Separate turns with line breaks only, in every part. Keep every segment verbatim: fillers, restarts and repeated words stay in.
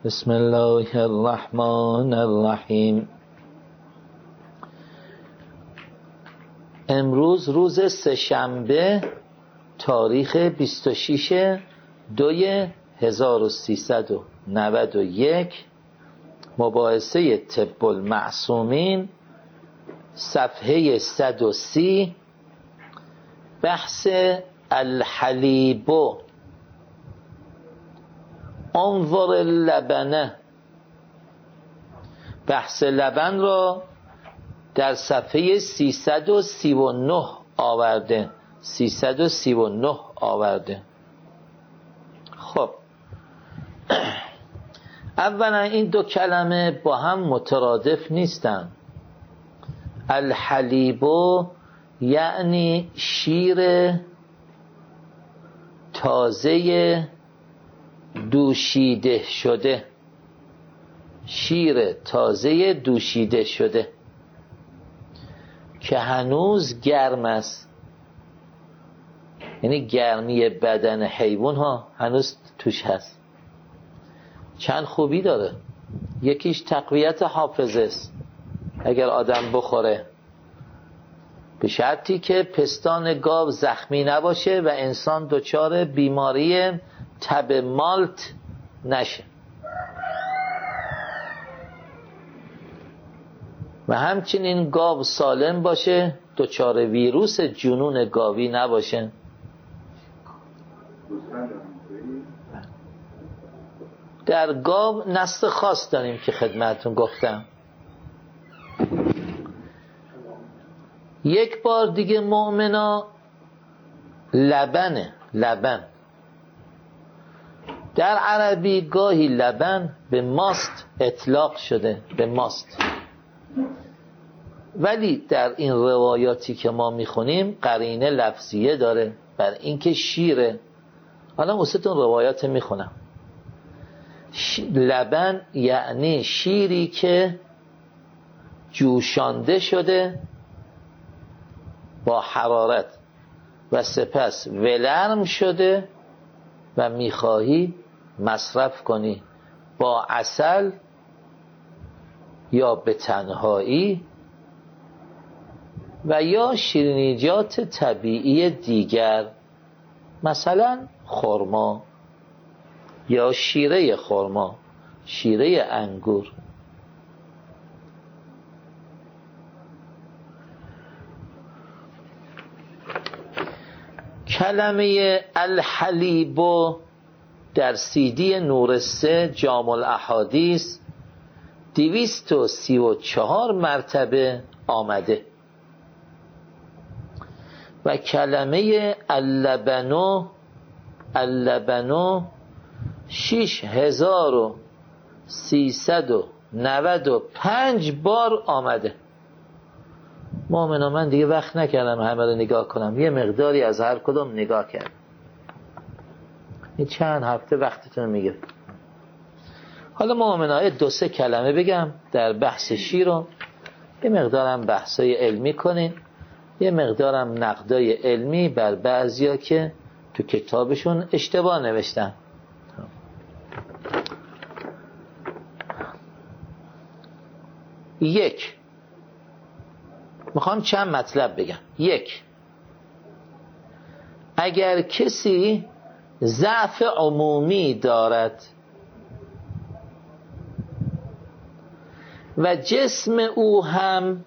بسم الله الرحمن الرحیم. امروز روز سه‌شنبه تاریخ بیست و شش دوی هزار و سیصد و نود و یک، مباحثه طب المعصومین، صفحه صد و سی، بحث الحلیب، انظر اللبنه. بحث لبن را در صفحه سیصد و سی و نه آورده سیصد و سی و نه آورده. خب اولا این دو کلمه با هم مترادف نیستن. الحلیب یعنی شیر تازه دوشیده شده، شیر تازه دوشیده شده که هنوز گرم است، یعنی گرمی بدن حیوان ها هنوز توش هست. چند خوبی داره. یکیش تقویت حافظه است اگر آدم بخوره، به شرطی که پستان گاو زخمی نباشه و انسان دچار بیماری تب مالت نشه. و همچنین گاو سالم باشه، دچار ویروس جنون گاوی نباشه. در گاو نسل خاص داریم که خدمتون گفتم. یک بار دیگه مؤمنا لبنه، لبن در عربی گاهی لبن به ماست اطلاق شده، به ماست، ولی در این روایاتی که ما میخونیم قرینه لفظیه داره بر اینکه شیره. حالا واسهتون روایات میخونم. ش... لبن یعنی شیری که جوشانده شده با حرارت و سپس ولرم شده و میخواهی مصرف کنی با عسل یا به تنهایی و یا شیرینیجات طبیعی دیگر، مثلا خرما یا شیره خرما، شیره انگور. کلمه الحلیب در سیدی نور سه جامع الاحادیث دویست و سی و چهار مرتبه آمده و کلمه اللبنو اللبنو شش هزار و سیصد و نود و پنج بار آمده. مؤمنا من دیگه وقت نکردم همه رو نگاه کنم، یه مقداری از هر کدوم نگاه کردم. این چند هفته وقتتون میگه. حالا مؤمنا دو سه کلمه بگم در بحث شیر رو، یه مقدارم بحثای علمی کنین، یه مقدارم نقدای علمی بر بعضیا که تو کتابشون اشتباه نوشتن. یک، میخوام چند مطلب بگم. یک، اگر کسی ضعف عمومی دارد و جسم او هم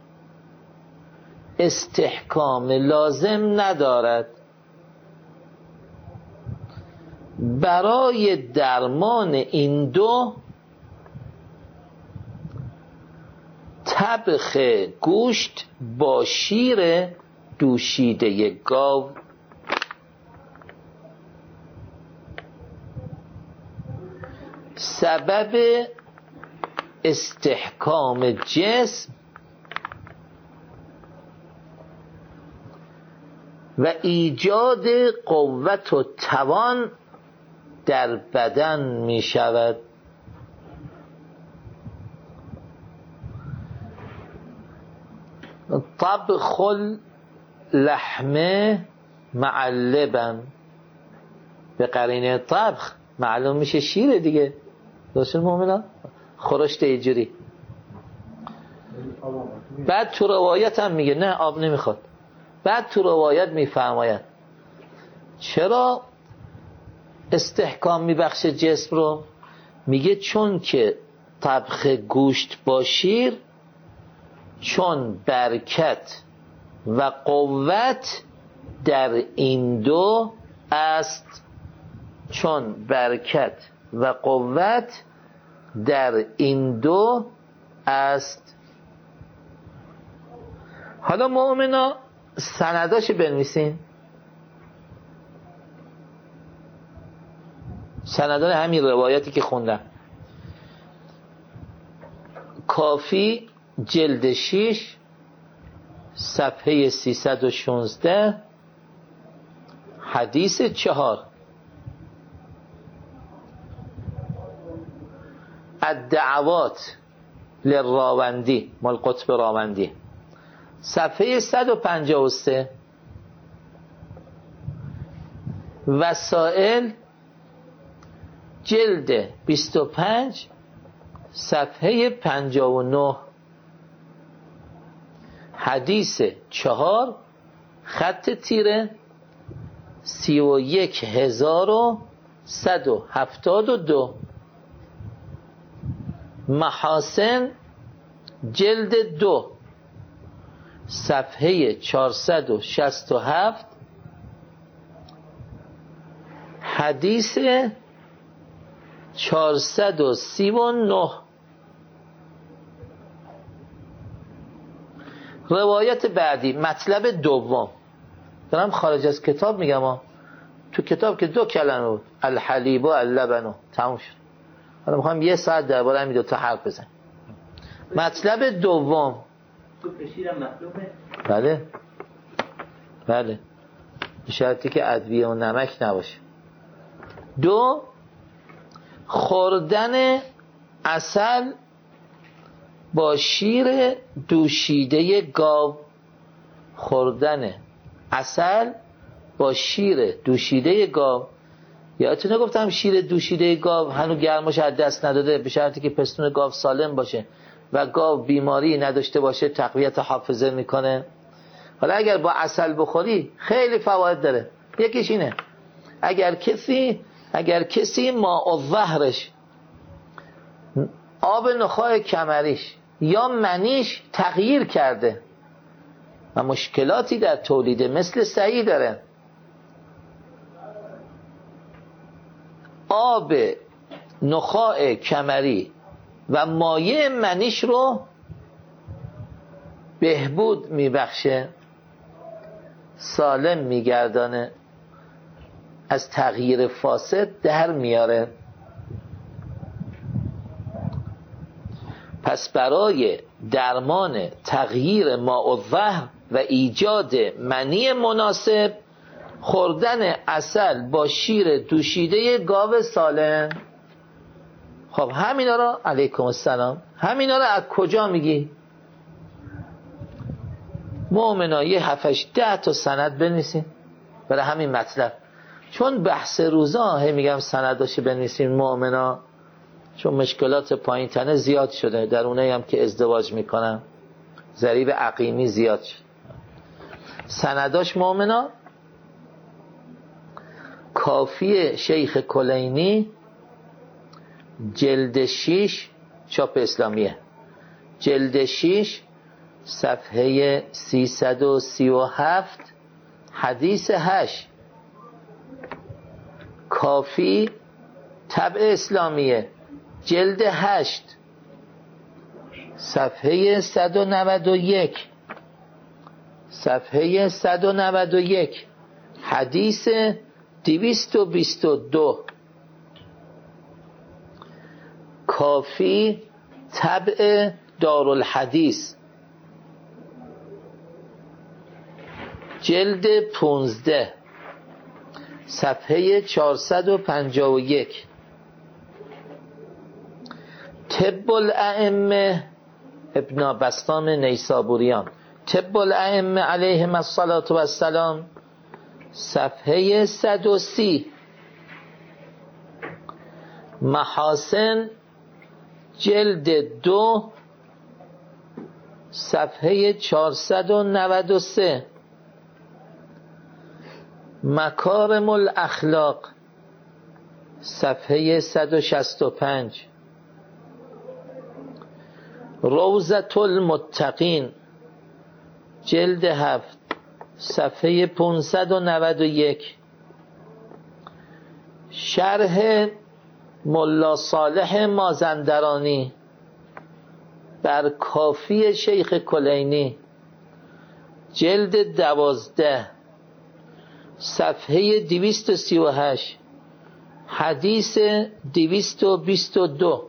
استحکام لازم ندارد، برای درمان این دو طبخ گوشت با شیر دوشیده گاو سبب استحکام جسم و ایجاد قوت و توان در بدن می شود. طبخ لحمه مع اللبن، به قرینه طبخ معلوم میشه شیر دیگه. درست مومنا خورشت اینجوری. بعد تو روایت هم میگه نه آب نمیخواد. بعد تو روایت میفرماید چرا استحکام میبخشه جسم رو؟ میگه چون که طبخ گوشت با شیر چون برکت و قوت در این دو است. چون برکت و قوت در این دو است. حالا مؤمنا سنداش بنویسین. سندان همین روایتی که خوندم. کافی جلد شیش صفحه سیصد و شانزده حدیث چهار. الدعوات للراوندی مال قطب راوندی صفحه صد و پنجاه و سه. وسائل جلد بیست و پنج صفحه پنجاه و نه حدیث چهار خط تیره سی و یک هزار و صد و هفتاد و دو. محاسن جلد دو صفحه چهارصد و شصت و هفت حدیث چهارصد و سی و نه. روایت بعدی مطلب دوم دارم خارج از کتاب میگم ها. تو کتاب که دو کلمه بود الحلیب و اللبن تموم شد. حالا میخوام یه ساعت درباره همین دو تا حرف بزنم. مطلب دوم
تو کشیرم مطلوبه؟
بله بله به شرطی که ادویه و نمک نباشه. دو خوردن عسل با شیر دوشیده گاو. خوردن عسل با شیر دوشیده گاو. یادتونه گفتم شیر دوشیده گاو هنوز گرماش از دست نداده، به شرطی که پستون گاو سالم باشه و گاو بیماری نداشته باشه تقویت حافظه میکنه. حالا اگر با عسل بخوری خیلی فواید داره. یکیش اینه اگر کسی اگر کسی ماء الظهرش آب نخاع کمریش یا منیش تغییر کرده و مشکلاتی در تولیده مثل سعی داره، آب نخاع کمری و مایع منیش رو بهبود میبخشه، سالم میگردانه، از تغییر فاسد در میاره. پس برای درمان تغییر ماء الظهر و ایجاد منی مناسب خوردن عسل با شیر دوشیده گاو سالم. خب همینا رو علیکم السلام همینا رو از کجا میگی؟ مؤمنا یه هفتش ده تا سند بنویسین برای همین مطلب. چون بحث روزا هی میگم سنداشو بنویسین مؤمنا، چون مشکلات پایین تنه زیاد شده، در اونایی هم که ازدواج میکنم ضریب عقیمی زیاد شد. سنداش مؤمنا کافی شیخ کلینی جلد شیش چاپ اسلامیه جلد شیش صفحه سیصد و سی و هفت حدیث هشت. کافی طبع اسلامیه جلد هشت صفحه صد و نود و یک صفحه صد و نود و یک حدیث دویست و بیست و دو. کافی طبع دارالحدیث جلد پونزده صفحه چهارصد و پنجاه و یک. طب الائمه ابن بسطام نیسابوریان طب الائمه علیهم الصلاة و السلام صفحه صد و سی. محاسن جلد دو صفحه چهارصد و نود و سه. مکارم الاخلاق صفحه صد و شصت و پنج. روضة المتقین جلد هفت صفحه پانصد و نود و یک. شرح ملا صالح مازندرانی بر کافی شیخ کلینی جلد دوازده صفحه دویست و سی و هشت. حدیث دویست و بیست و دو.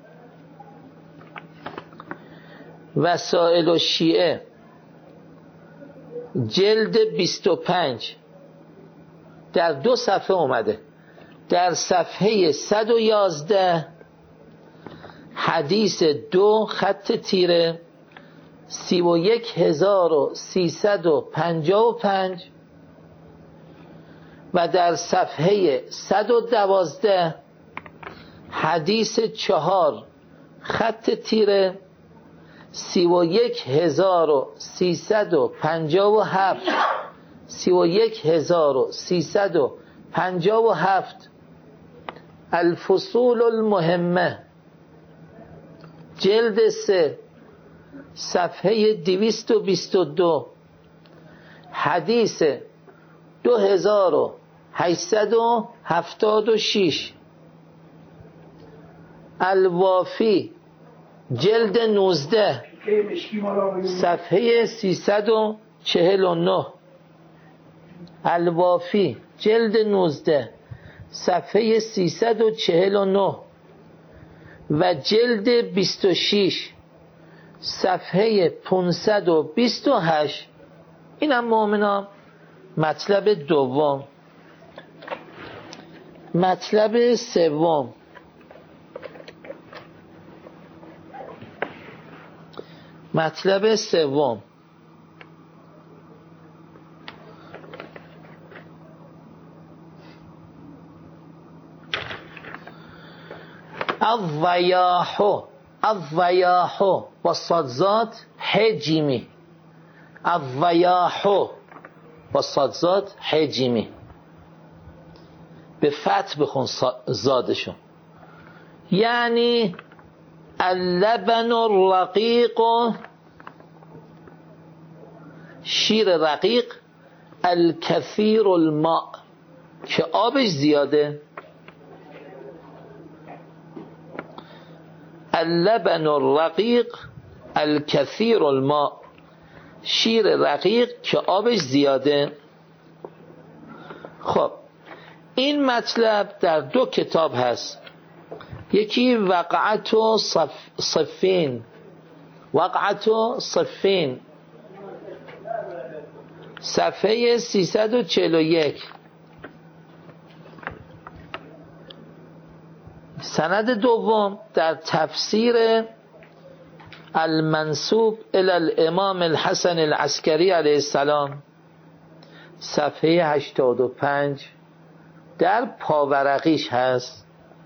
وسائل الشیعه جلد بیست و پنج در دو صفحه اومده. در صفحه صد و یازده حدیث دو خط تیره سی و یک هزار و سیصد و پنجاه و پنج و در صفحه صد و دوازده حدیث چهار خط تیره سی و یک هزار و سیصد و پنجاه و هفت سی و یک هزار و سیصد و پنجاه و هفت. الفصول المهمه جلد سه صفحه دویست و بیست و دو حدیث دو هزار و هشتصد و هفتاد و شش. الوافی جلد نوزده صفحه سیصد و چهل و نه. الوافی جلد نوزده صفحه سیصد و چهل و نه و جلد بیست و شش صفحه پانصد و بیست و هشت. اینم مؤمنان مطلب دوم. مطلب سوم مطلب سوم الضیاح الضیاح با صادزاد حجیمی. الضیاح با صادزاد حجیمی به فتح بخون زادشون. یعنی اللبن الرقیق شیر رقیق الکثیر الماء که آبش زیاده. اللبن الرقیق الکثیر الماء شیر رقیق که آبش زیاده. خب این مطلب در دو کتاب هست. یکی وقعت و صف صفین وقعت و صفین صفحه سیصد و چهل و یک. سند دوم در تفسیر المنسوب الی الامام الحسن العسکری علیه السلام صفحه هشتاد و پنج در پاورقیش هست.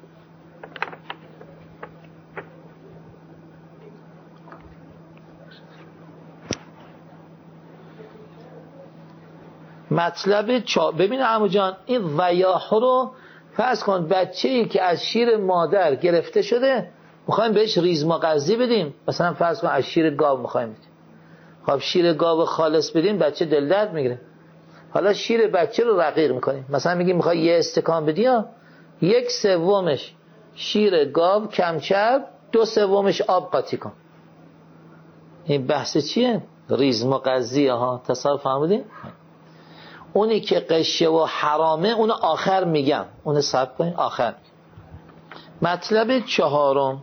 مطلب چا ببین عمو جان، این ضیاح رو فرض کن بچه‌ای که از شیر مادر گرفته شده میخوایم بهش ریز مغذی بدیم، مثلا فرض کن از شیر گاو میخوایم بدیم. خب شیر گاو خالص بدیم بچه دل درد میگیره. حالا شیر بچه رو رقیق میکنیم، مثلا میگیم میخوای یه استکان بدی، یک سومش شیر گاو کمچرب، دو سومش آب قاطی کن. این بحث چیه؟ ریز مغذی ها. تصور فهمیدین؟ اونی که قشه و حرامه اون آخر میگم، اون صبر کنین آخر. مطلب چهارم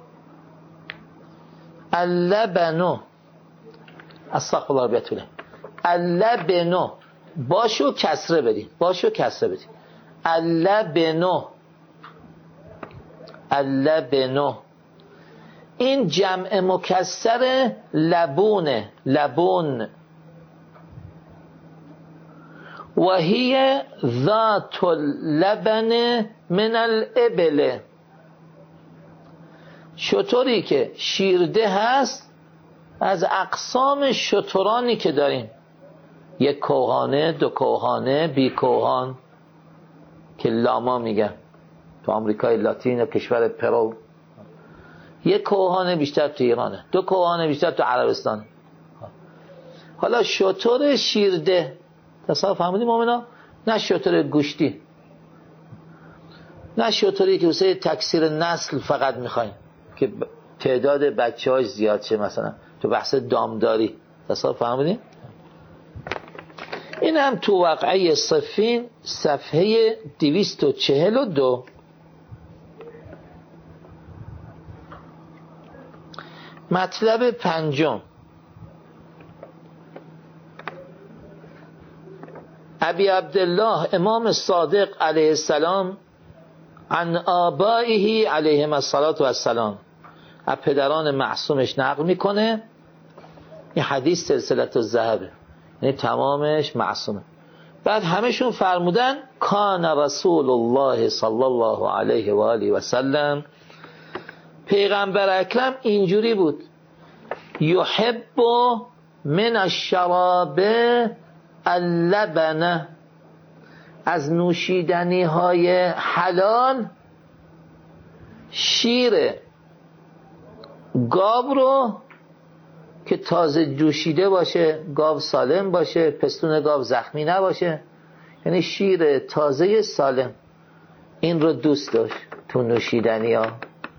اللبنو استغفر الله بیتوله اللبنو باشو کسره بدین، باشو کسره بدین. اللبنو اللبنو این جمع مکسر لبونه، لبون. و هی ذات اللبن من الابل شتری که شیرده هست از اقسام شترانی که داریم، یک کوهانه، دو کوهانه، بی کوهان که لاما میگن تو آمریکای لاتین و کشور پرو، یک کوهانه بیشتر تو ایرانه، دو کوهانه بیشتر تو عربستان. حالا شتر شیرده تصور فهمیدیم مومنا؟ نه شتر گوشتی، نه شتری که واسه تکثیر نسل فقط میخوایم که تعداد بچه هاش زیاد شه، مثلا تو بحث دامداری. تصور فهمیدیم؟ این هم تو واقعه صفین صفحه دویست و چهل و دو. مطلب پنجم، ابی عبدالله امام صادق علیه السلام عن آبائه علیهم الصلاة و السلام، از پدران معصومش نقل میکنه. این حدیث سلسلة الذهبه، یعنی تمامش معصومه. بعد همشون فرمودن کان رسول الله صلی الله علیه و آله و سلم، پیغمبر اکرم اینجوری بود، یحب من الشراب اللبن، از نوشیدنی های حلال شیر گاو رو که تازه جوشیده باشه، گاو سالم باشه، پستون گاو زخمی نباشه، یعنی شیر تازه سالم، این رو دوست داشت تو نوشیدنی ها.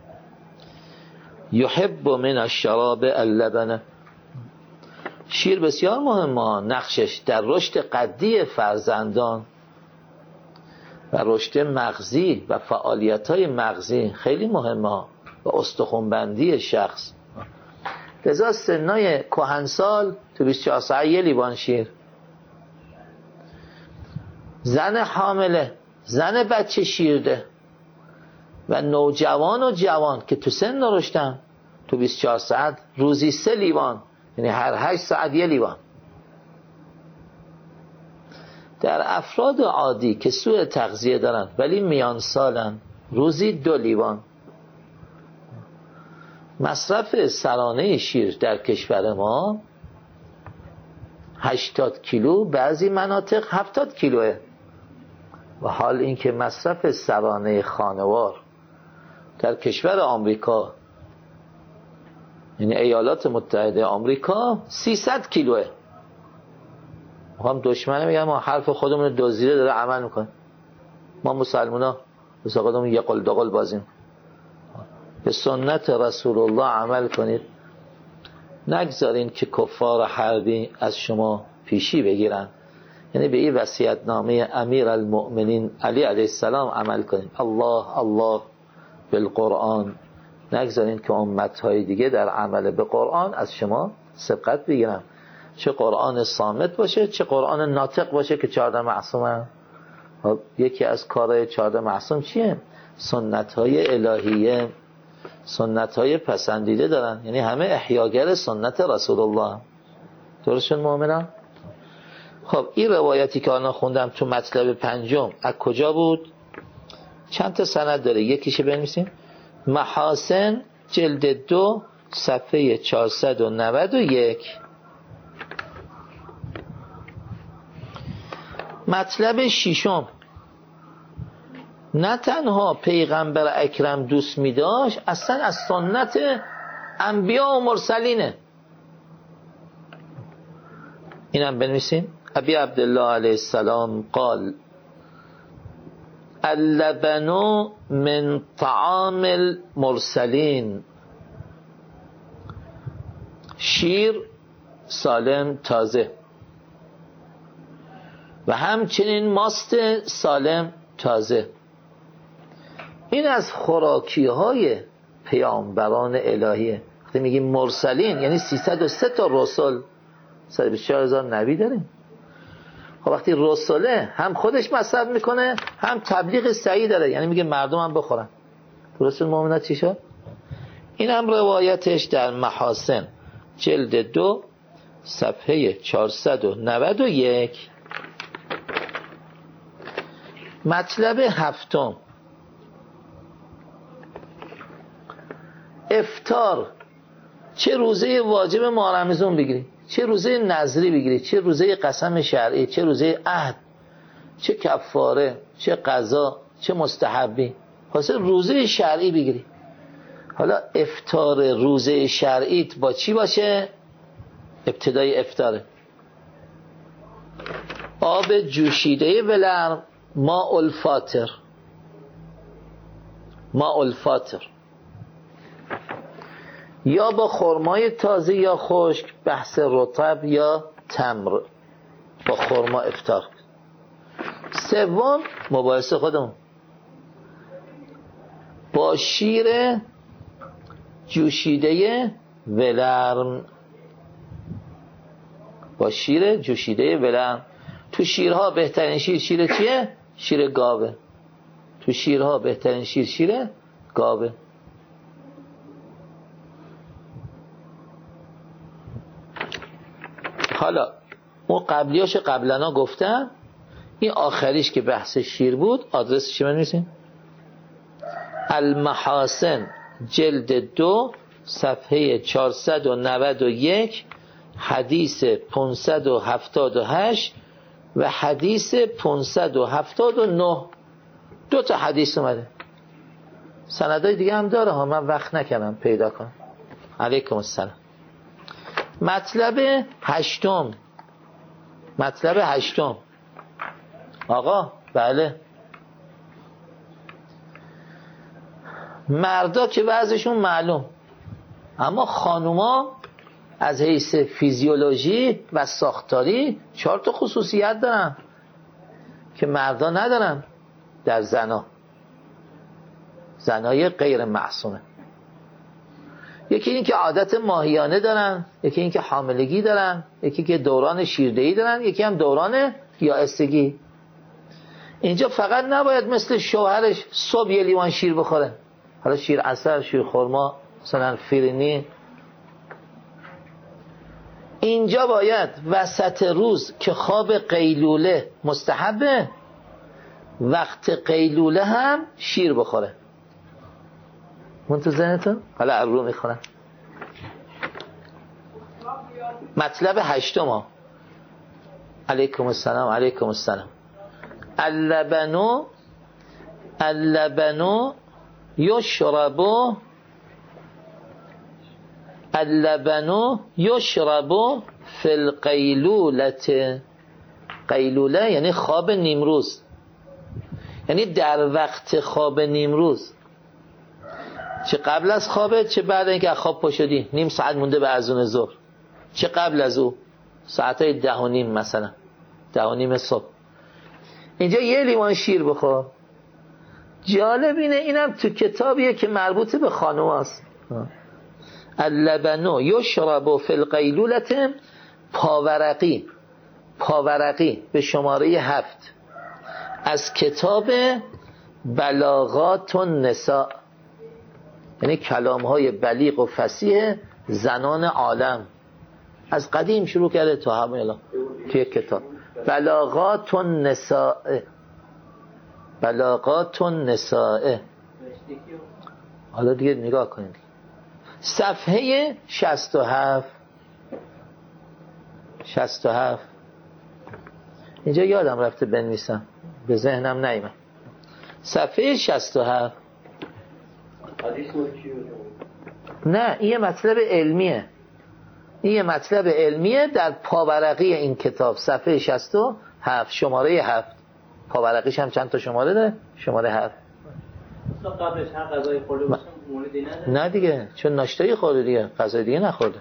یحب من الشراب اللبن، شیر بسیار مهمه، نقشش در رشد قدی فرزندان و رشد مغزی و فعالیت‌های مغزی خیلی مهمه و استخوان‌بندی شخص. لذا سنای کهنسال تو بیست و چهار ساعت یه لیوان شیر، زن حامله، زن بچه شیرده و نوجوان و جوان که تو سن رشدن تو بیست و چهار ساعت روزی سه لیوان، یعنی هر هشت ساعت یه لیوان. در افراد عادی که سوء تغذیه دارن ولی میان سالن روزی دو لیوان. مصرف سرانه شیر در کشور ما هشتاد کیلو، بعضی مناطق هفتاد کیلوه. و حال اینکه مصرف سرانه خانوار در کشور آمریکا، یعنی ایالات متحده آمریکا، سیصد کیلوه. هم دشمنه میگن ما حرف خودمون دزدیده داره عمل میکنه، ما مسلمونا بس خودمون یه قل دو قل بازیم. به سنت رسول الله عمل کنید، نگذارین که کفار حربی از شما پیشی بگیرن. یعنی به این وصیت‌نامه امیر المؤمنین علی علیه السلام عمل کنید. الله الله بالقرآن، نگذارین که امت‌های دیگه در عمل به قرآن از شما سبقت بگیرن، چه قرآن صامت باشه چه قرآن ناطق باشه که چهارده معصومه. یکی از کارهای چهارده معصوم چیه؟ سنت‌های الهیه، سنت‌های پسندیده دارن، یعنی همه احیاگر سنت رسول الله. درستشون مؤمنان؟ خب این روایتی که آنها خوندم تو مطلب پنجم از کجا بود؟ چند تا سند داره، یکیشه بنویسیم. محاسن جلد دو صفحه چهارصد و نود و یک. مطلب ششم، نه تنها پیغمبر اکرم دوست می داشت، اصلا از سنت انبیا و مرسلینه. اینم بنویسیم. ابی عبدالله علیه السلام قال اللبن من طعام المرسلین، شیر سالم تازه و همچنین ماست سالم تازه. این از خوراکی های پیامبران الهیه. وقتی میگیم مرسلین یعنی سیصد و سه تا رسول، صد و بیست و چهار هزار نبی داریم. خب وقتی رسوله هم خودش مصرف میکنه هم تبلیغ سعی داره، یعنی میگه مردم هم بخورن. درست مومنات چی شد؟ این هم روایتش در محاسن جلد دو صفحه چهارصد و نود و یک. مطلب هفتم، افطار چه روزه واجب ماه رمضان بگیری، چه روزه نذری بگیری، چه روزه قسم شرعی، چه روزه عهد، چه کفاره، چه قضا، چه مستحبی، واسه روزه شرعی بگیری. حالا افطار روزه شرعیت با چی باشه؟ ابتدای افطاره آب جوشیده ولرم، ماء الفاطر، ماء الفاطر، یا با خرمای تازه یا خشک، بحث رطب یا تمر، با خرما افطار. سوم مباحث خودمون با شیر جوشیده ولرم، با شیر جوشیده ولرم. تو شیرها بهترین شیر شیر چیه؟ شیر گاوه. تو شیرها بهترین شیر شیر گاوه. حالا اون قبلیاش قبلنا گفتم، این آخریش که بحث شیر بود آدرسش چی بنویسیم؟ المحاسن جلد دو صفحه چهارصد و نود و یک، حدیث پانصد و هفتاد و هشت و حدیث پانصد و هفتاد و نه. دو تا حدیث اومده، سندای دیگه هم داره ها، من وقت نکردم پیدا کنم. علیکم السلام. مطلب هشتم، مطلب هشتم آقا، بله، مردا که وضعشون معلوم، اما خانوما از حیث فیزیولوژی و ساختاری چهار تا خصوصیت دارن که مردا ندارن در زنا، زنای غیر معصومه. یکی این که عادت ماهیانه دارن، یکی این که حاملگی دارن، یکی که دوران شیردهی دارن، یکی هم دوران یائسگی. اینجا فقط نباید مثل شوهرش صبح یه لیوان شیر بخوره، حالا شیر عسل، شیر خرما، مثلا فرینی. اینجا باید وسط روز که خواب قیلوله مستحبه، وقت قیلوله هم شیر بخوره. من تو ذهنتون؟ حالا ابرو میخونم. مطلب هشتم ها. علیکم السلام. علیکم السلام. اللبنو اللبنو یشربو اللبنو یشربو فی القیلولت. قیلوله یعنی خواب نیمروز، یعنی در وقت خواب نیمروز، چه قبل از خوابه چه بعد اینکه خواب پا شدی، نیم ساعت مونده به اذان ظهر، چه قبل از او ساعتای ده و نیم، مثلا ده و نیم صبح. اینجا یه لیوان شیر بخور. جالب اینه اینم تو کتابیه که مربوط به خانم هست. اللبنو یشربو فی القیلولت، پاورقی، پاورقی به شماره هفت از کتاب بلاغات النساء، یعنی کلام های بلیغ و فصیح زنان عالم، از قدیم شروع کرده تا همه الان توی کتاب بلاغات النساء. بلاغات النساء. حالا دیگه نگاه کنید صفحه شصت و هفت، شصت و هفت. اینجا یادم رفته بنویسم، به ذهنم نیامد. صفحه شصت و هفت. نه این مطلب علمیه، این مطلب علمیه در پاورقی این کتاب، صفحه شصت و هفت شماره هفت. پاورقیش هم چند تا شماره ده؟ شماره هفت.
قبلش هر غذای خورده باشم موردی نداره؟ نه
دیگه، چون ناشتایی خورده دیگه، غذای دیگه نخورده.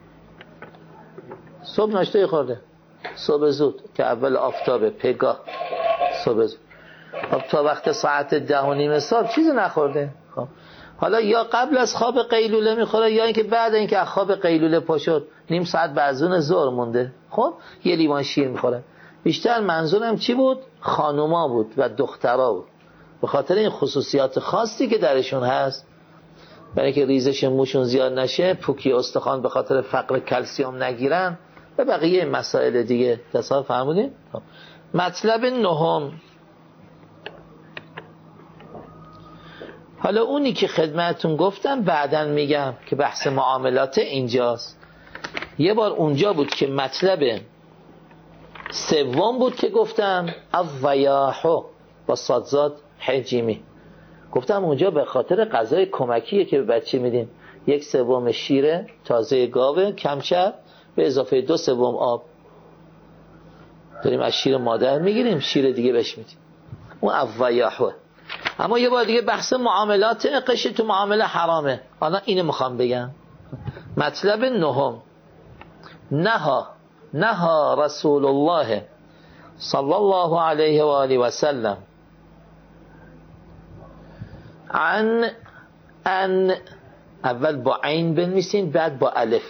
صبح ناشتایی خورده، صبح زود که اول آفتابه، پگاه صبح زود. خب تا وقت ساعت ده و نیم صبح چیزی نخورده. خب حالا یا قبل از خواب قیلوله میخوره یا اینکه بعد اینکه از خواب قیلوله پا شد نیم ساعت به اذان ظهر مونده، خب یه لیوان شیر میخوره. بیشتر منظورم چی بود؟ خانوما بود و دخترا بود، به خاطر این خصوصیات خاصی که درشون هست، برای که ریزش موشون زیاد نشه، پوکی استخوان به خاطر فقر کلسیم نگیرن و بقیه مسائل دیگه. تصور فهمودین؟ مطلب نهم حالا اونی که خدمتتون گفتم بعداً میگم که بحث معاملات اینجاست. یه بار اونجا بود که مطلب سوم بود که گفتم الضیاحو با صادزاد حجیمی، گفتم اونجا به خاطر غذای کمکیه که به بچه میدیم. یک سوم شیر تازه گاوه کمچر به اضافه دو سوم آب داریم از شیر مادر میگیریم، شیر دیگه بهش میدیم، اون الضیاحو. اما یه بار دیگه بحث معاملات قش تو معامله حرامه. حالا اینو میخوام بگم. مطلب نهم، نها نها رسول الله صلی الله علیه و آله و سلم عن ان، اول با عین بنویسین بعد با الف،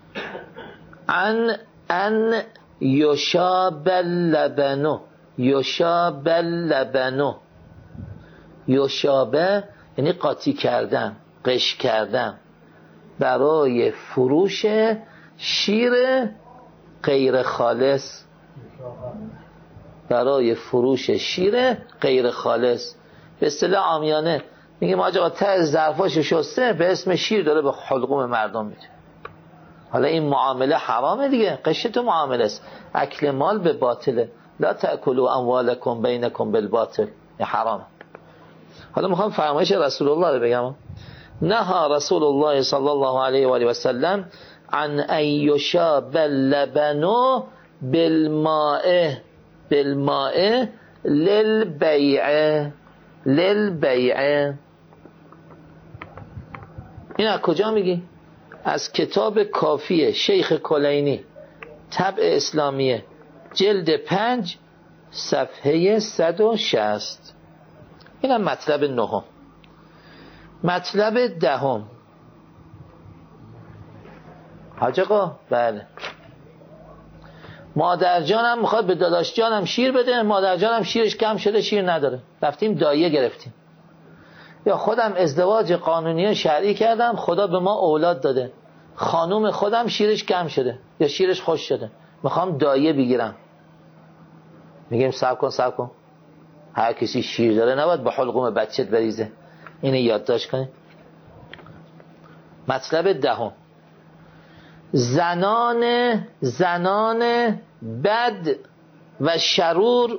عن ان یشاب اللبنو، یشاب اللبنو، یشابه یعنی قاطی کردن، قش کردن برای فروش شیر غیر خالص، برای فروش شیر غیر خالص. به اصطلاح عامیانه میگیم آقا ته ظرفاشو شسته به اسم شیر داره به حلقوم مردم میده. حالا این معامله حرامه دیگه، قش تو معامله است، اکل مال به باطله. لا تأکلوا اموالکم بینکم بالباطل، حرامه. حالا میخوام فرمایش رسول الله رو بگم. نهى رسول الله صلی الله علیه و آله و سلم عن ان یشاب اللبن بالماء، بالماء للبیع، للبیع. این از کجا میگی؟ از کتاب کافیه شیخ کلینی طبع اسلامیه جلد پنج صفحه صد و شصت. این هم مطلب نهم. مطلب دهم، حاج آقا بله، مادر جانم میخواد به داداش جانم شیر بده، مادر جانم شیرش کم شده شیر نداره، رفتیم دایه گرفتیم، یا خودم ازدواج قانونی شرعی کردم خدا به ما اولاد داده، خانوم خودم شیرش کم شده یا شیرش خوش شده میخوام دایه بگیرم. میگیم صبر کن صبر کن، هر کسی شیر داره نباید به حلقوم بچت بریزه. اینو یادداشت کنید. مطلب دهم، زنان زنان بد و شرور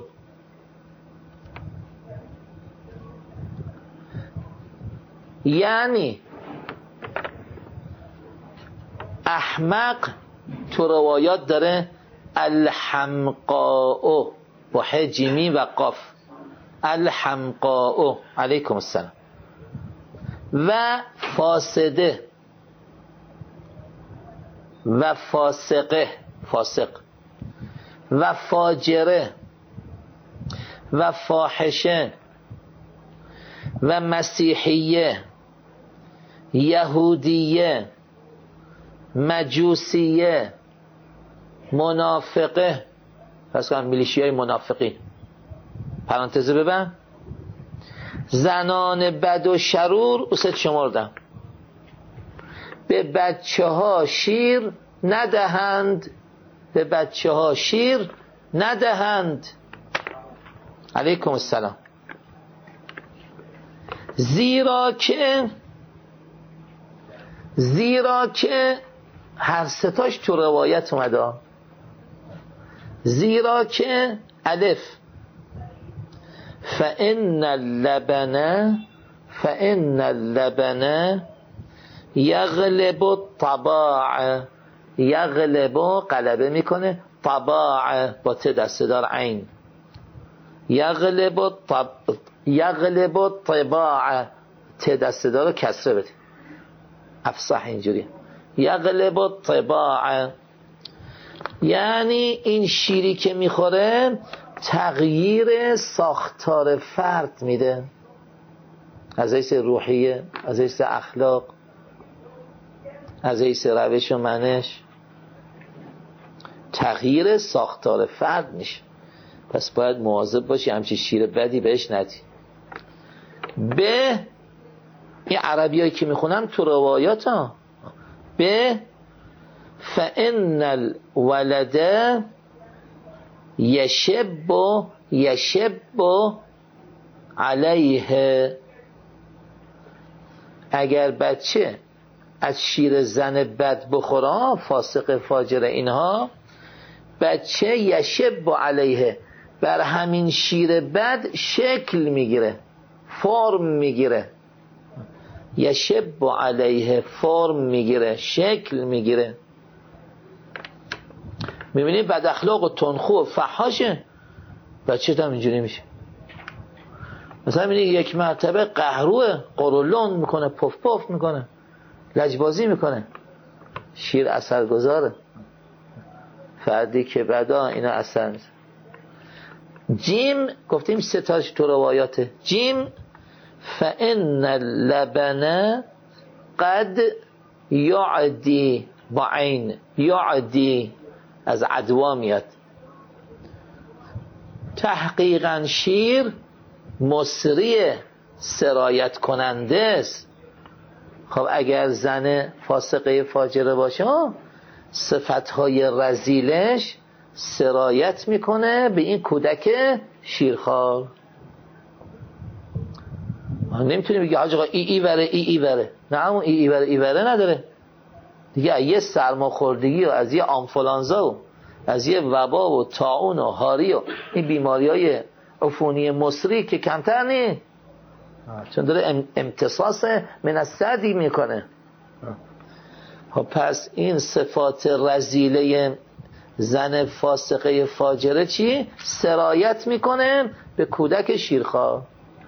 یعنی احمق، تو روایات داره الحمقاء با حجیمی و قاف، الحمقاء علیکم السلام، و فاسده و فاسقه، فاسق و فاجره و فاحشه و مسیحیه، یهودیه، مجوسیه، منافقه، پس کنم میلیشیای منافقین، پرانتزه ببن، زنان بد و شرور اوست شمردم، به بچه ها شیر ندهند، به بچه ها شیر ندهند. علیکم السلام. زیرا که زیرا که هر ستاش تو روایت اومده، زیرا که الف فإن اللبن فإن اللبن یغلب الطباع، یغلب غلبه میکنه، طباع با ت دستدار عین، یغلب الطب یغلب الطباع، ت دستدار رو کسره بده افصح اینجوری، یغلب الطباع یعنی این شیری که میخوره تغییر ساختار فرد میده، از حیث روحیه، از حیث اخلاق، از حیث روش و منش، تغییر ساختار فرد میشه. پس باید مواظب باشی همچی شیر بدی بهش ندی. به این عربی هایی که میخونم تو روایات ها، به فإن الولد یشب یشب علیه، اگر بچه از شیر زن بد بخوره، فاسق فاجر اینها، بچه یشب علیه، بر همین شیر بد شکل میگیره، فرم میگیره. یشب علیه، فرم میگیره، شکل میگیره. میبینی بد اخلاق و تنخو و فحاشه، بچه هم اینجوری میشه. مثلا میبینی یک مرتبه قهروه، قرولون میکنه، پف پف میکنه، لجبازی میکنه، شیر اثر گذاره. فردی که بدا اینا اثر میزن. جیم گفتیم ستاش تو روایاته. جیم فإن اللبن قد یعدی، با عین یعدی، از عدوا میاد. تحقیقا شیر مصری، سرایت کننده است. خب اگر زن فاسقه فاجره باشه، صفتهای رذیلش سرایت میکنه به این کودک شیرخوار. نمیتونی بگی حاج آقا ای ای وره ای ای وره. نه اون ای ای وره ای وره نداره دیگه. یه سرماخوردگی و از یه آنفولانزا و از یه وبا و طاعون و هاری و این بیماری های عفونی مصری که کمتر نی، چون داره امتصاص من الثدی میکنه. خب پس این صفات رذیله زن فاسقه فاجره چی؟ سرایت میکنه به کودک شیرخوار.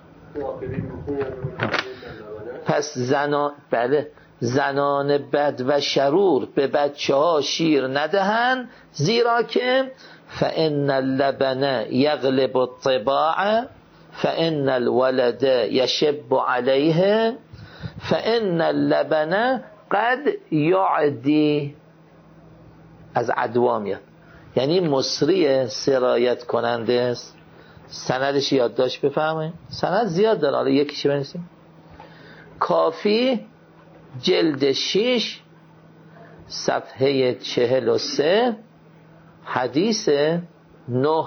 پس زنان، بله، زنان بد و شرور به بچه ها شیر ندهن، زیرا که فإن اللبن یغلب الطباع فإن الولد یشب علیه فإن اللبن قد یعدی، از عدوا میاد، یعنی مصری، سرایت کننده است. سندش یادداشت بفرمایید. سند زیاد داره، حالا یکیش بنویسیم. کافی جلد شیش صفحه چهل و سه حدیث نه.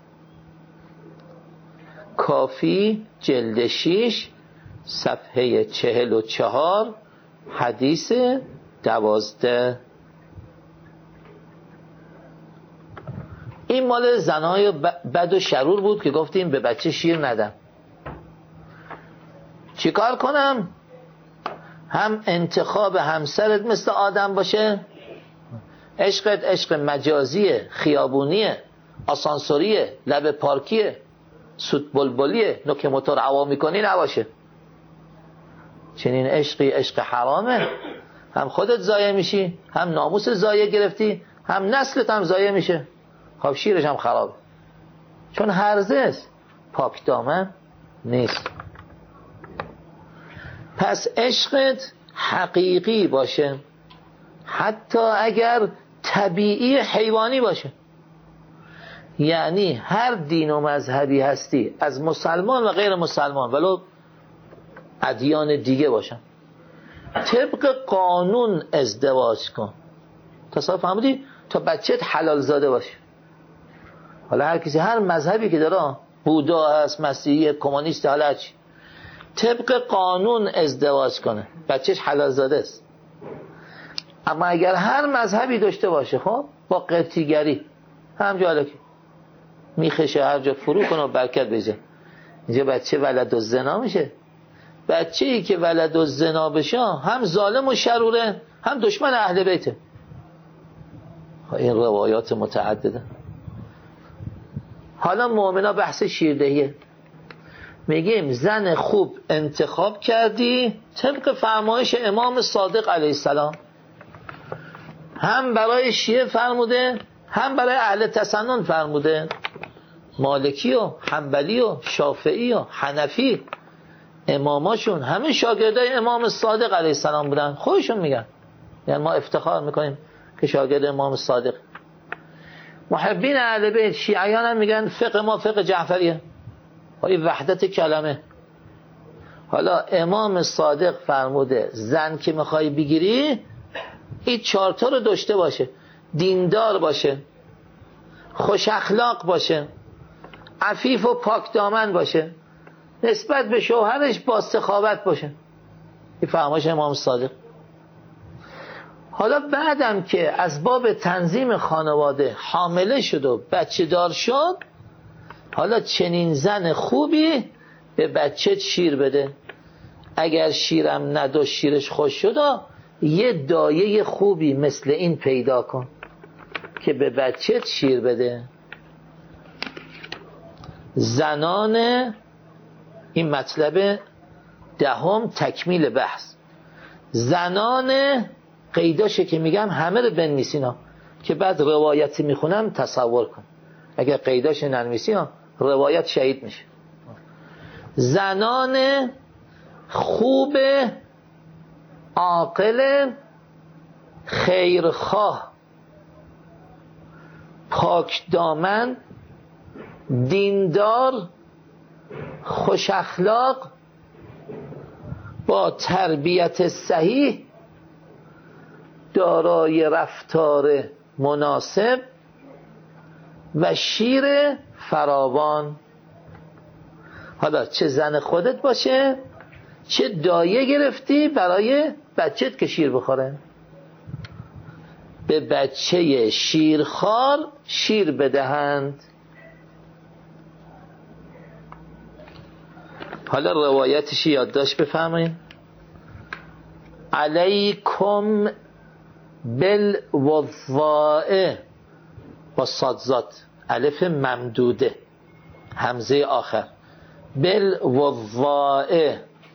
کافی جلد شیش صفحه چهل و چهار حدیث دوازده. این مال زنای بد و شرور بود که گفتیم به بچه شیر ندم. چی کار کنم؟ هم انتخاب همسرت مثل آدم باشه، عشقت عشق مجازیه، خیابونیه، آسانسوریه، لب پارکیه، سوت بلبلیه، نوک موتور هوا میکنی نباشه. چنین عشقی عشق حرامه. هم خودت ضایع میشی، هم ناموس ضایع گرفتی، هم نسلت هم ضایع میشه. خب شیرش هم خرابه، چون هرزه است، پاک دامن نیست. پس عشقت حقیقی باشه، حتی اگر طبیعی حیوانی باشه. یعنی هر دین و مذهبی هستی، از مسلمان و غیر مسلمان، ولو ادیان دیگه باشن، طبق قانون ازدواج کن. تصور فهمیدی؟ تا بچت حلال زاده باشه. حالا هر کسی هر مذهبی که داره، بودا هست، مسیحی، کمونیست، حالا چی، طبق قانون ازدواج کنه، بچهش حلال زاده است. اما اگر هر مذهبی داشته باشه، خب با قبطیگری همجا حالا که میخشه هر جا فرو کنه و برکت بشه، اینجا بچه ولد و زنا میشه. بچه ای که ولد و زنا بشه هم ظالم و شروره، هم دشمن اهل بیته. این روایات متعدده. حالا مؤمنا بحث شیردهیه. میگیم زن خوب انتخاب کردی طبق فرمایش امام صادق علیه السلام، هم برای شیعه فرموده، هم برای اهل تسنن فرموده. مالکی و حنبلی و شافعی و حنفی اماماشون همه شاگردای امام صادق علیه السلام بودن. خودشون میگن، یعنی ما افتخار میکنیم که شاگرد امام صادق. محبین اهل بیت شیعیان هم میگن فقه ما فقه جعفریه، این وحدت کلمه. حالا امام صادق فرموده زن که میخوای بگیری این چهارتا رو داشته باشه: دیندار باشه، خوش اخلاق باشه، عفیف و پاک دامن باشه، نسبت به شوهرش با سخاوت باشه. این فهمش امام صادق. حالا بعدم که از باب تنظیم خانواده حامله شد و بچه دار شد، حالا چنین زن خوبی به بچه شیر بده. اگر شیرم نداشت شیرش خوش شد، یه دایه خوبی مثل این پیدا کن که به بچه شیر بده. زنان، این مطلب دهم تکمیل بحث. زنان قیداشه که میگم همه رو بنویسینا که بعد روایتی میخونم تصور کن. اگر قیداش ننویسینا روایت شهید میشه. زنان خوب عاقل خیرخواه پاک دامن دیندار خوش اخلاق با تربیت صحیح دارای رفتار مناسب و شیر فراوان. حالا چه زن خودت باشه چه دایه گرفتی برای بچت که شیر بخوره، به بچه شیرخوار شیر بدهند. حالا روایتش یادداشت بفرمایید. علیکم بالوضاء با صادزات، الف ممدوده همزه آخر، بالوضاء.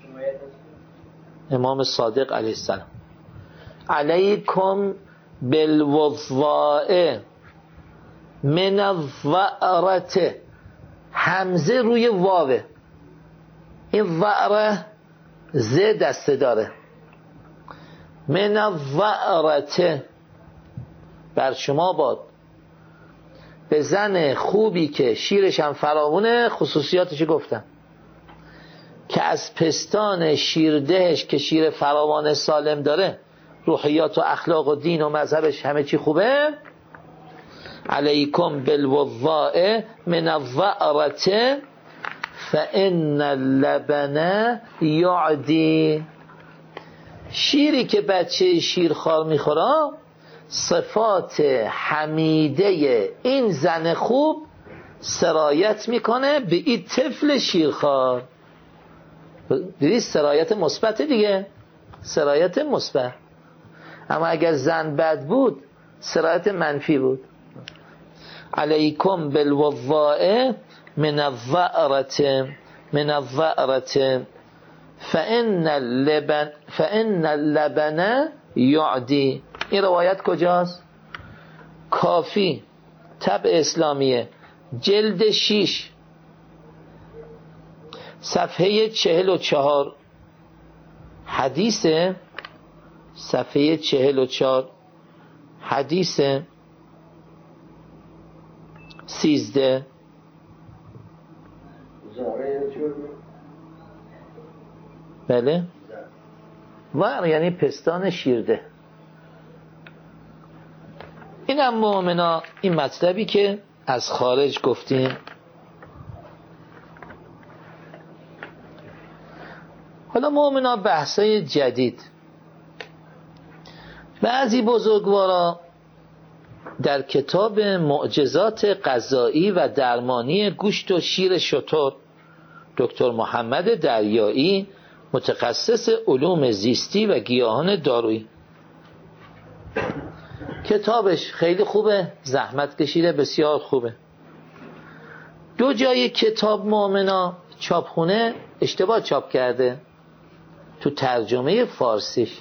امام صادق علیه السلام. علیکم بالوضاء من الظعرة، همزه روی واوه، این ظعره ز دسته داره. من الظعرة، بر شما باد. به زن خوبی که شیرش هم فراوونه، خصوصیاتش گفتم که از پستان شیردهش که شیر فراوان سالم داره، روحیات و اخلاق و دین و مذهبش همه چی خوبه. علیکم بالوضاء من الظعرة فإن اللبن یعدی، شیری که بچه شیرخوار میخوره صفات حمیده این زن خوب سرایت میکنه به این طفل شیرخوار. دیدی سرایت مثبت دیگه، سرایت مثبت. اما اگر زن بد بود سرایت منفی بود. علیکم بالوضاء من الظعرة من الظعرة فإن اللبن فإن اللبن یعدی. این روایت کجاست؟ کافی طبع اسلامیه جلد شیش صفحه چهل و چهار، حدیث صفحه چهل و چهار، حدیث سیزده. بله و یعنی پستان شیرده. این هم مؤمنا این مطلبی که از خارج گفتیم. حالا مؤمنا بحثای جدید. بعضی بزرگوارا در کتاب معجزات غذایی و درمانی گوشت و شیر شتر، دکتر محمد دریایی متخصص علوم زیستی و گیاهان دارویی، کتابش خیلی خوبه، زحمت کشیده، بسیار خوبه. دو جای کتاب مؤمنا چاپخونه اشتباه چاپ کرده تو ترجمه فارسیش.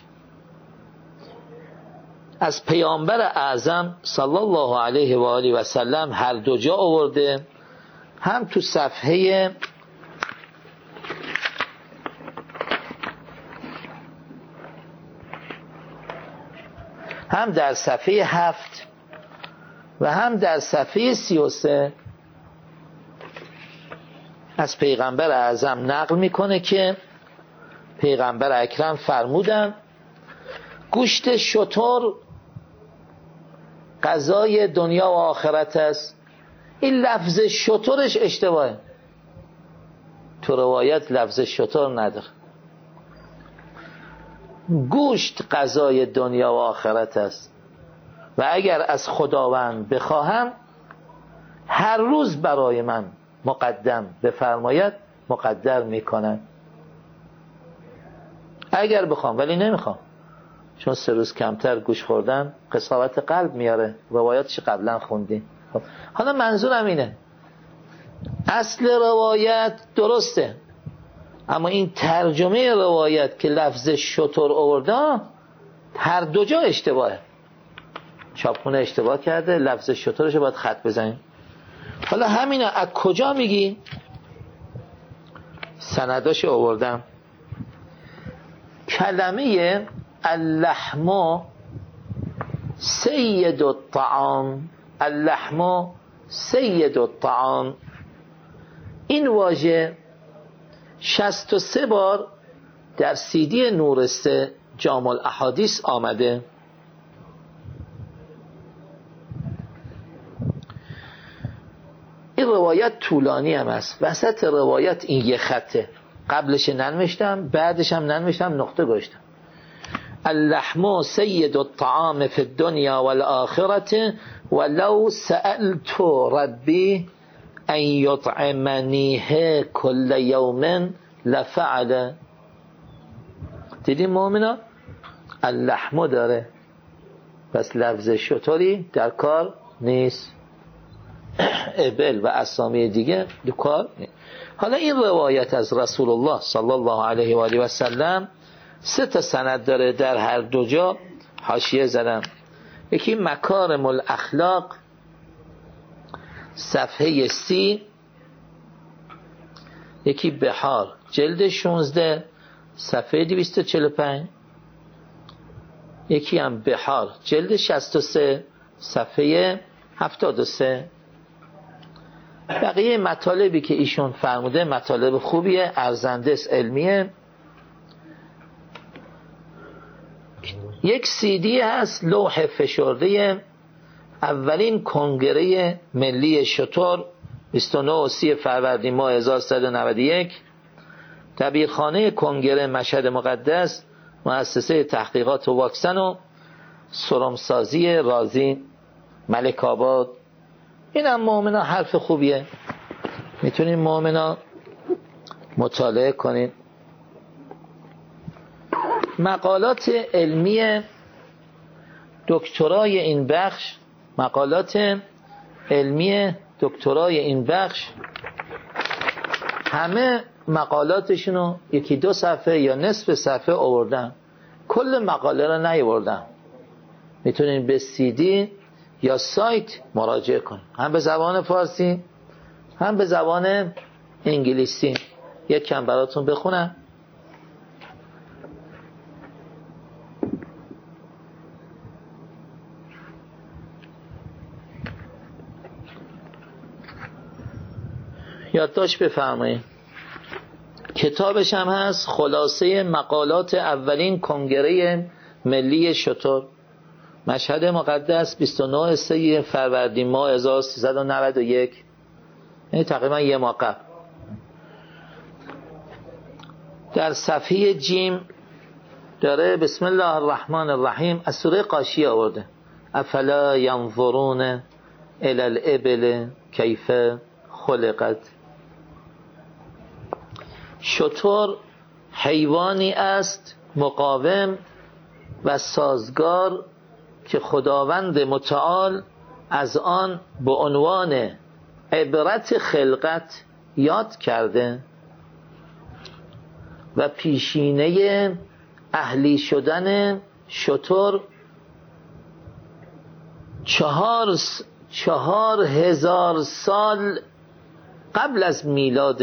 از پیامبر اعظم صلی الله علیه و آله و سلم هر دو جا آورده، هم تو صفحه هم در صفحه هفت و هم در صفحه سی و سه از پیغمبر اعظم نقل میکنه که پیغمبر اکرم فرمودن گوشت شتر غذای دنیا و آخرت است. این لفظ شترش اشتباهه، تو روایت لفظ شتر نداره. گوشت غذای دنیا و آخرت است و اگر از خداوند بخواهم هر روز برای من مقدم بفرماید مقدر میکنم. اگر بخوام، ولی نمیخوام، چون سه روز کمتر گوش خوردن قساوت قلب میاره، روایاتش قبلا خوندیم. خب. حالا منظورم اینه اصل روایت درسته، اما این ترجمه روایت که لفظ شتر آورده هر دو جا اشتباهه. چاپخونه اشتباه کرده، لفظ شترش باید خط بزنیم. حالا همینه از کجا میگی؟ سنداش آوردم. کلمه اللحم سید الطعام، اللحم سید الطعام، این واژه شصت و سه بار در سیدی نورسته جامع الاحادیث آمده. این روایت طولانی هم است، وسط روایت این یه خطه، قبلش ننوشتم بعدش هم ننوشتم، نقطه گذاشتم. اللحم سید الطعام فی الدنیا والآخرة ولو سألت ربی ان یطعمنیه کل یوم لفعل. دیدیم مؤمنا اللحم داره، پس لفظ شطوری در کار نیست، ابل و اسامی دیگه دو کار نیست. حالا این روایت از رسول الله صلی الله علیه و آله و سلم سه تا سند داره، در هر دو جا حاشیه زدم. یکی مکارم الاخلاق صفحه سی، یکی بحار جلد شانزده صفحه دویست و چهل و پنج، یکی هم بحار جلد شصت و سه صفحه هفتاد و سه. بقیه مطالبی که ایشون فرموده مطالب خوبیه، ارزنده است، علمیه. یک سیدی هست لوح فشرده اولین کنگره ملی شتر بیست و نه و سی فروردین ماه هزار و سیصد و نود و یک، دبیرخانه کنگره مشهد مقدس، مؤسسه تحقیقات و واکسن و سرمسازی رازی ملک آباد. این هم مؤمنا حرف خوبیه، میتونین مؤمنا مطالعه کنین. مقالات علمی دکترای این بخش، مقالات علمی دکترای این بخش همه مقالاتشونو یکی دو صفحه یا نصف صفحه آوردن، کل مقاله رو نیاوردن. میتونین به سیدی یا سایت مراجعه کنین، هم به زبان فارسی هم به زبان انگلیسی. یک کم براتون بخونم. یادداشت بفرمایید. کتابش هم هست خلاصه مقالات اولین کنگره ملی شتر مشهد مقدس بیست و نه سه فروردین ماه هزار و سیصد و نود و یک، یعنی تقریبا یه ماه قبل. در صفحه جیم داره بسم الله الرحمن الرحیم از سوره غاشیه آورده. افلا ینظرون الی الابل کیف خلقت. شتر حیوانی است مقاوم و سازگار که خداوند متعال از آن به عنوان عبرت خلقت یاد کرده و پیشینه اهلی شدن شتر چهار چهار هزار سال قبل از میلاد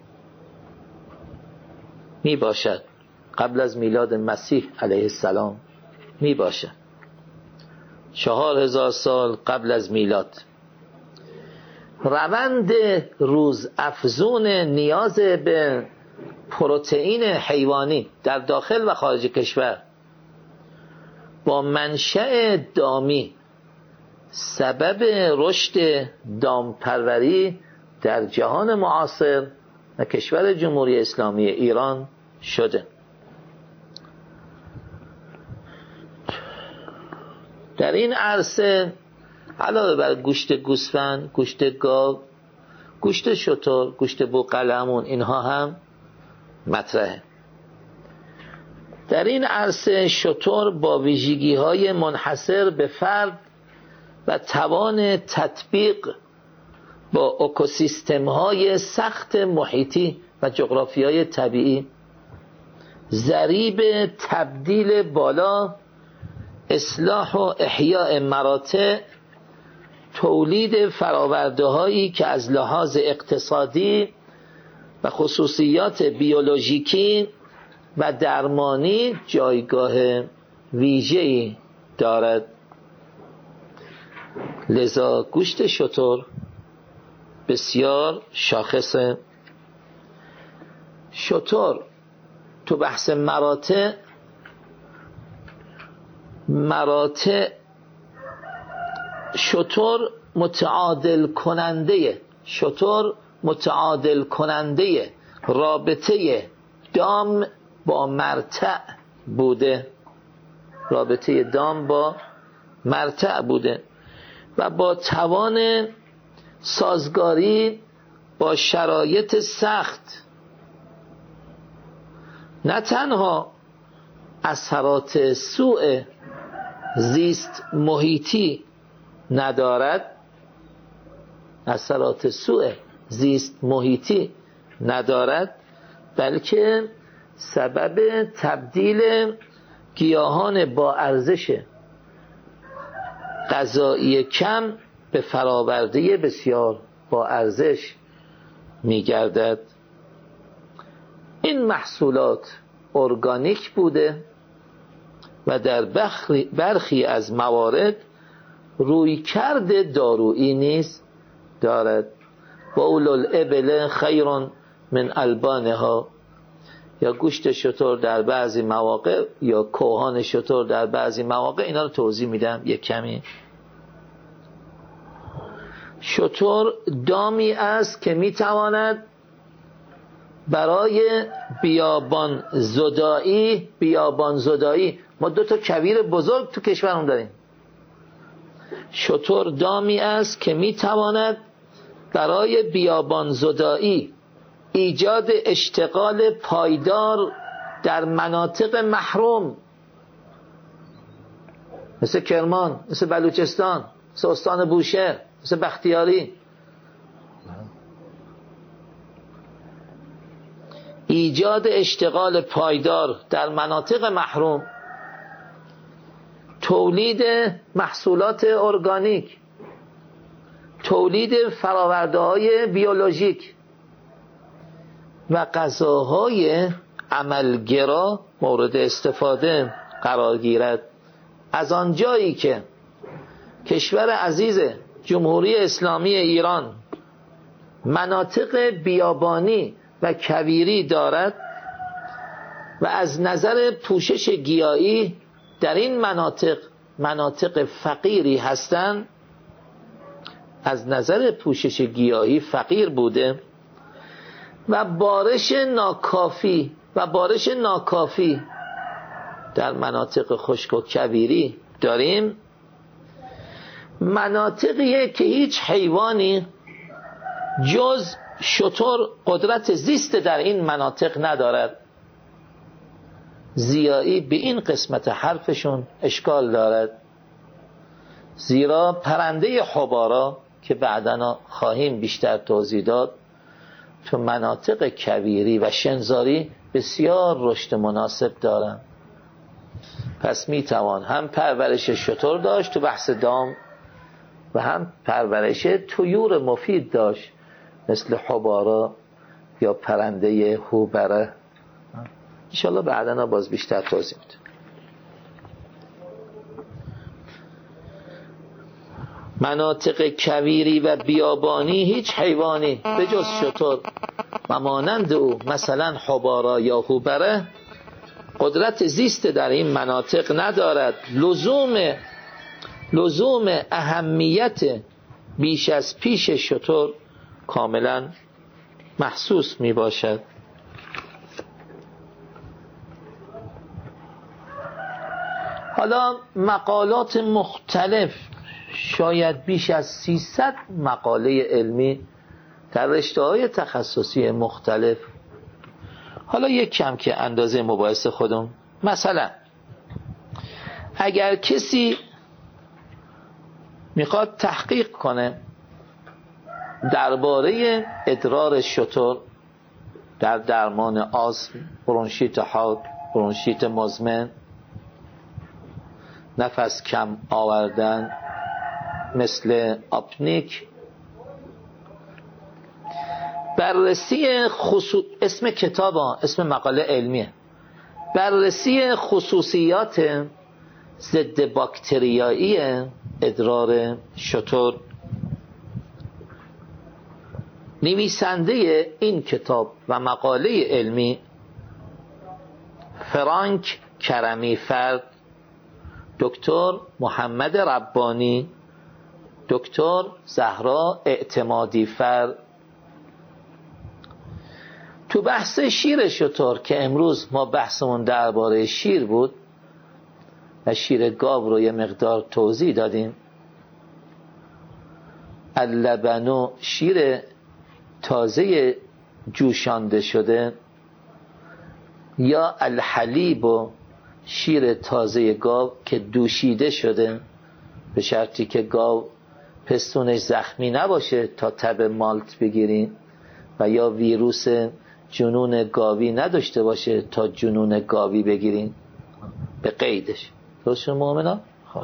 می باشد، قبل از میلاد مسیح علیه السلام می باشد، چهار هزار سال قبل از میلاد. روند روز افزون نیاز به پروتئین حیوانی در داخل و خارج کشور با منشأ دامی سبب رشد دامپروری در جهان معاصر و کشور جمهوری اسلامی ایران شده. در این عرصه علاوه بر گوشت گوسفند، گوشت گاو، گوشت شتر، گوشت بوقلمون، اینها هم مطرحه. در این عرصه شتر با ویژگی‌های منحصر به فرد و توان تطبیق با اکوسیستم‌های سخت محیطی و جغرافیای طبیعی، ضریب تبدیل بالا، اصلاح و احیاء مراتع، تولید فرآورده‌هایی که از لحاظ اقتصادی و خصوصیات بیولوژیکی و درمانی جایگاه ویژه‌ای دارد. لذا گوشت شتر بسیار شاخصه. شتر تو بحث مراتع مراتع شتر متعادل کننده شتر متعادل کننده رابطه دام با مرتع بوده رابطه دام با مرتع بوده و با توان سازگاری با شرایط سخت نه تنها اثرات سوء زیست محیطی ندارد اثرات سوء زیست محیطی ندارد بلکه سبب تبدیل گیاهان با ارزش غذایی کم به فرآورده بسیار با ارزش می گردد. این محصولات ارگانیک بوده و در برخی از موارد رویکرد دارویی نیز دارد. بول الابل خیر من البانها، یا گوشت شتر در بعضی مواقع یا کوهان شتر در بعضی مواقع. اینا رو توضیح میدم یک کمی. شتر دامی است که میتواند برای بیابان زدایی بیابان زدایی ما دو تا کویر بزرگ تو کشورمون داریم. شتر دامی است که میتواند برای بیابان زدایی ایجاد اشتغال پایدار در مناطق محروم مثل کرمان، مثل بلوچستان، مثل استان بوشهر، مثل بختیاری، ایجاد اشتغال پایدار در مناطق محروم، تولید محصولات ارگانیک، تولید فرآورده‌های بیولوژیک و غذاهای عملگرا مورد استفاده قرار گیرد. از آنجایی که کشور عزیز جمهوری اسلامی ایران مناطق بیابانی و کویری دارد و از نظر پوشش گیاهی در این مناطق مناطق فقیری هستند، از نظر پوشش گیاهی فقیر بوده و بارش ناکافی و بارش ناکافی در مناطق خشک و کویری داریم. مناطقیه که هیچ حیوانی جز شتر قدرت زیست در این مناطق ندارد. زیایی به این قسمت حرفشون اشکال دارد، زیرا پرنده حبارا که بعداً خواهیم بیشتر توضیح داد تو مناطق کویری و شنزاری بسیار رشد مناسب دارند. پس میتوان هم پرورش شتر داشت تو بحث دام و هم پرورش طیور مفید داشت مثل حبارا یا پرنده هوبره. انشالله بعداً باز بیشتر توضیح میدم. مناطق کویری و بیابانی هیچ حیوانی به جز شتر و مانند او مثلا حبارا یا هوبره قدرت زیست در این مناطق ندارد. لزوم لزوم اهمیت بیش از پیش شتر کاملا محسوس می باشد. حالا مقالات مختلف، شاید بیش از سیصد مقاله علمی در رشته‌های تخصصی مختلف. حالا یک کم که اندازه مباحث خودم، مثلا اگر کسی میخواد تحقیق کنه درباره ادرار شتر در درمان آسم، برونشیت حاد، برونشیت مزمن، نفس کم آوردن مثل آپنیک، بررسی خصوص اسم کتاب ها، اسم مقاله علمیه، بررسی خصوصیات ضد باکتریایی ادرار شتر. نویسنده این کتاب و مقاله علمی فرانک کرمی فرد، دکتر محمد ربانی، دکتر زهرا اعتمادی فرد. تو بحث شیر شتر که امروز ما بحثمون درباره شیر بود و شیر گاو رو یه مقدار توضیح دادیم، اللبنو شیر تازه جوشانده شده یا الحلیب و شیر تازه گاو که دوشیده شده، به شرطی که گاو پستونش زخمی نباشه تا تب مالت بگیرین و یا ویروس جنون گاوی نداشته باشه تا جنون گاوی بگیرین، به قیدش. درست شد مؤمنان؟ خب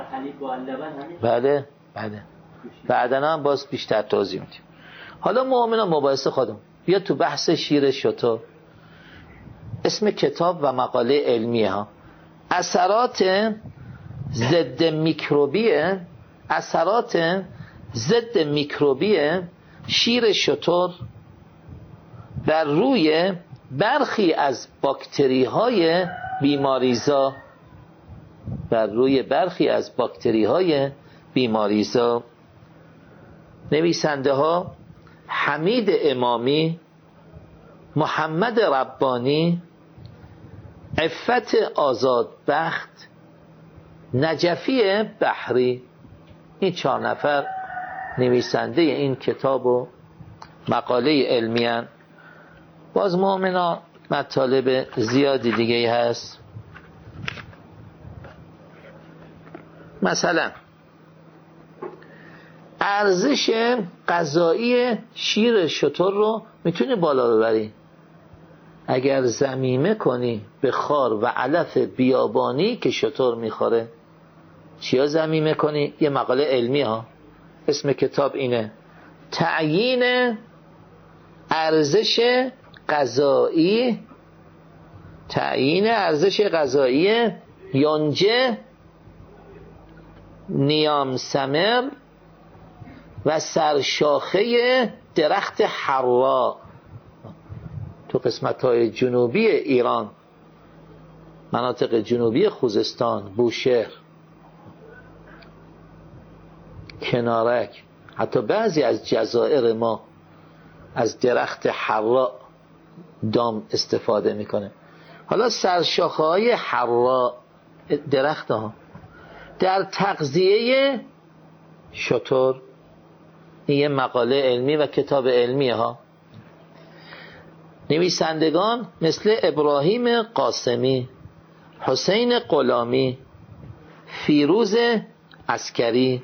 بله بله بعدنا هم باز بیشتر توضیح میدیم. حالا مؤمنان مباحث خودم بیا تو بحث شیر شتر. اسم کتاب و مقاله علمیه ها، اثرات ضد میکروبی اثرات ضد میکروبی شیر شتر بر روی برخی از باکتری های بیماریزا بر روی برخی از باکتری های بیماریزا. نویسنده ها حمید امامی، محمد ربانی، عفت آزادبخت، نجفی بحری. این چهار نفر نویسنده این کتاب و مقاله علمی هستند. باز مؤمنا مطالب زیادی دیگه هست. مثلا ارزش غذایی شیر شتر رو میتونی بالا ببری اگر ضمیمه کنی به خار و علف بیابانی که شتر میخوره. چیا ضمیمه کنی؟ یه مقاله علمی ها، اسم کتاب اینه، تعیین ارزش غذایی تعیین ارزش غذایی یونجه، نیام سمر و سرشاخه درخت حرا تو قسمت‌های جنوبی ایران، مناطق جنوبی خوزستان، بوشهر، کنارک، حتی بعضی از جزایر ما از درخت حرا دام استفاده میکنه. حالا سرشاخه‌های حرا درخت ها در تغذیه شتر، این یه مقاله علمی و کتاب علمی ها. نویسندگان مثل ابراهیم قاسمی، حسین غلامی، فیروز عسکری.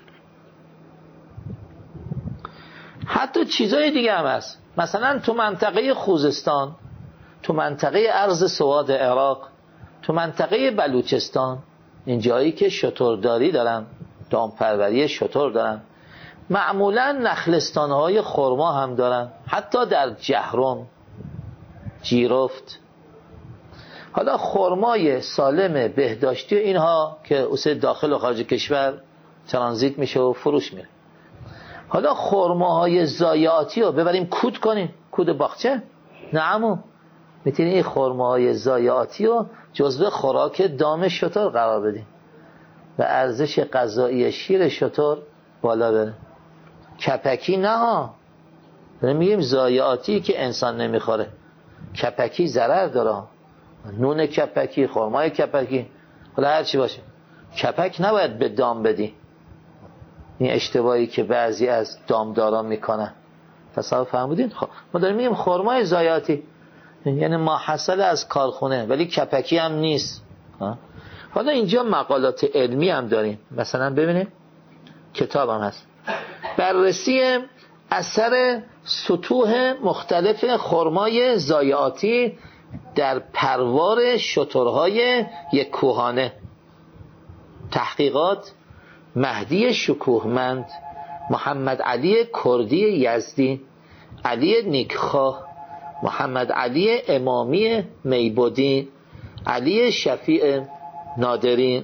حتی چیزای دیگه هم هست. مثلا تو منطقه خوزستان، تو منطقه ارض سواد عراق، تو منطقه بلوچستان، این جایی که شترداری دارن، دامپروری شتر دارن، معمولا نخلستانهای خرما هم دارن، حتی در جهرم، جیرفت. حالا خرمای سالم بهداشتی اینها که اوسه داخل و خارج کشور ترانزیت میشه و فروش میره. حالا خرماهای ضایعاتی رو ببریم کود کنیم، کود باغچه؟ نه عمو، میتونیم این خرماهای ضایعاتی رو جزو خوراک دام شتر قرار بدیم و ارزش غذایی شیر شتر بالا بره. کپکی نه ها، میگیم ضایعاتی که انسان نمیخوره. کپکی ضرر داره، نون کپکی، خرمای کپکی، حالا هر چی باشه. کپک نباید به دام بدی. این اشتباهی که بعضی از دامداران میکنن. تصور فرمودین؟ خب ما داریم میگیم خرمای زایاتی، یعنی ما حاصل از کارخونه، ولی کپکی هم نیست. حالا اینجا مقالات علمی هم داریم. مثلا ببینید کتاب هم هست، بررسی اثر سطوح مختلف خرمای زایاتی در پروار شترهای یک کوهانه. تحقیقات مهدی شکوهمند، محمد علی کردی یزدی، علی نیکخواه، محمد علی امامی میبودی، علی شفیع نادری.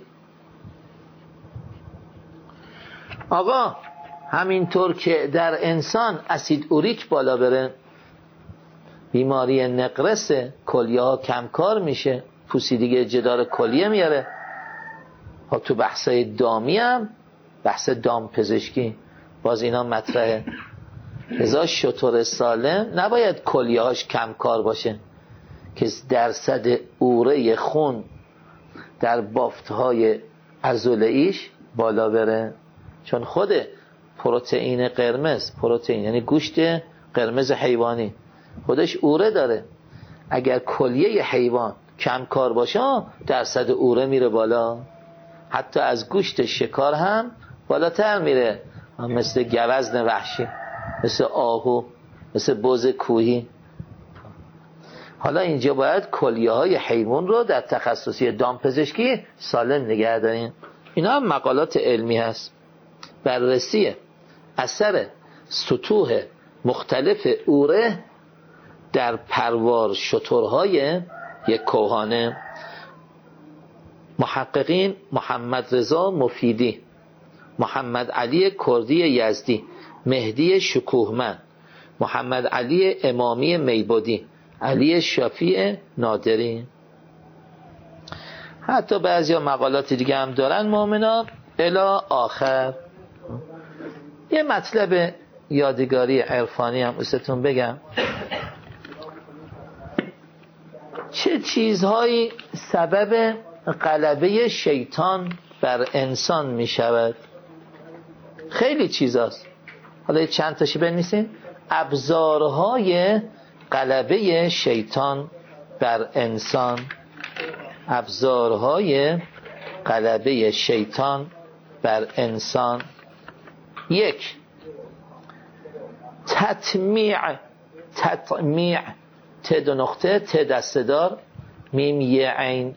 آقا همینطور که در انسان اسید اوریک بالا بره، بیماری نقرس، کلیه ها کمکار میشه، پوسیدگی جدار کلیه میاره. ها تو بحثای دامی هم، بحث دام پزشکی باز اینا مطرحه. لذا شتر سالم نباید کلیه هاش کمکار باشه که درصد اوره خون در بافتهای عضله‌ایش بالا بره، چون خود پروتئین قرمز، پروتئین یعنی گوشت قرمز حیوانی، خودش اوره داره. اگر کلیه حیوان کم کار باشه درصد اوره میره بالا، حتی از گوشت شکار هم بالاتر میره، مثل گوزن وحشی، مثل آهو، مثل بز کوهی. حالا اینجا باید کلیه های حیوان رو در تخصصی دامپزشکی سالم نگه داریم. اینا هم مقالات علمی هست. بررسی اثر سطوح مختلف اوره در پروار شترهای یک کوهانه. محققین محمد رضا مفیدی، محمد علی کردی یزدی، مهدی شکوهمند، محمد علی امامی میبودی، علی شفیع نادری. حتی بعضی مقالات دیگه هم دارن مومنا الی آخر. یه مطلب یادگاری عرفانی هم استون بگم. چه چیزهایی سبب غلبه شیطان بر انسان می شود؟ خیلی چیزاست. حالا چند تاشی بنویسین. ابزارهای غلبه شیطان بر انسان. ابزارهای غلبه شیطان بر انسان. یک، تطمیع. تطمیع، ت دو نقطه، ت دستدار، میم یه عین،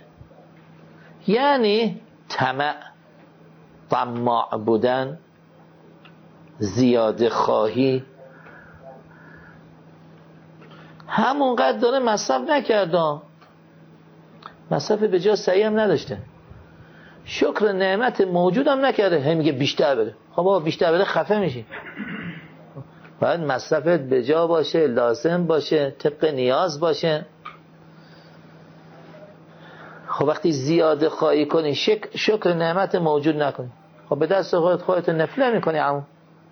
یعنی طمع، طماع بودن، زیاده خواهی. همونقدر داره مصرف نکرده، مصرف به جا صحیح هم نداشته، شکر نعمت موجود هم نکرده، هم میگه بیشتر بده. خب بابا بیشتر بده خفه میشی. باید مصرفت به جا باشه، لازم باشه، طبق نیاز باشه. خب وقتی زیاده خواهی کنی، شک... شکر نعمت موجود نکنی، خب به دست خودت خودت نفله میکنی. عمو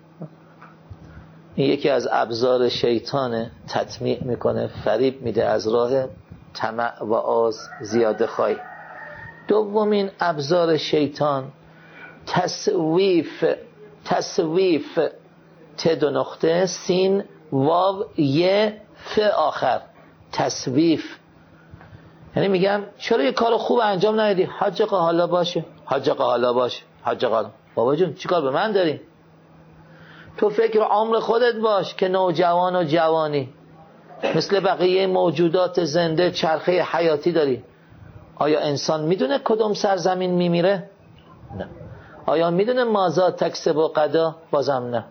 این یکی از ابزار شیطانه، تطمیع میکنه، فریب میده از راه طمع و آز، زیاده خواهی. دومین ابزار شیطان تسویف. تسویف، ت دو نقطه، سین واو یه ف آخر. تسویف یعنی میگم چرا یه کار خوب انجام ندادی؟ حاج آقا حالا باشه، حاج آقا حالا باشه، حاج آقا. بابا جون چیکار به من داری؟ تو فکر عمر خودت باش که نوجوان و جوانی مثل بقیه موجودات زنده چرخه حیاتی داری. آیا انسان میدونه کدوم سرزمین میمیره؟ نه. آیا میدونه مازاد تکسب و قدا؟ بازم نه.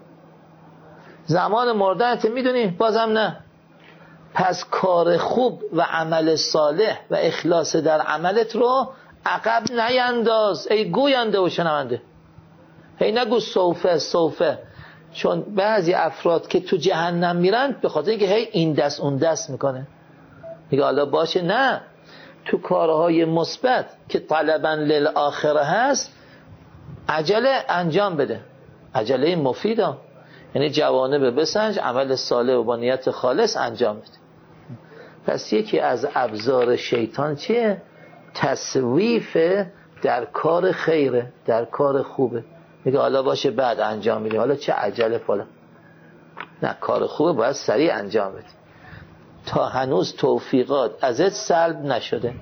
زمان مردنت میدونی؟ بازم نه. پس کار خوب و عمل صالح و اخلاص در عملت رو عقب نینداز ای گوینده و شنونده. هی نگو سوفه سوفه، چون بعضی افراد که تو جهنم میرن به خاطر اینکه هی این دست اون دست میکنه، میگه حالا باشه. نه، تو کارهای مثبت که طلبا للآخره هست عجله انجام بده، عجله مفیده، یعنی جوانب بسنج، عمل صالح و با نیت خالص انجام بده. پس یکی از ابزار شیطان چیه؟ تسویف در کار خیره، در کار خوبه، میگه حالا باشه بعد انجام میدیم، حالا چه عجله فلان. نه، کار خوبه باید سریع انجام بدی تا هنوز توفیقات ازت سلب نشده.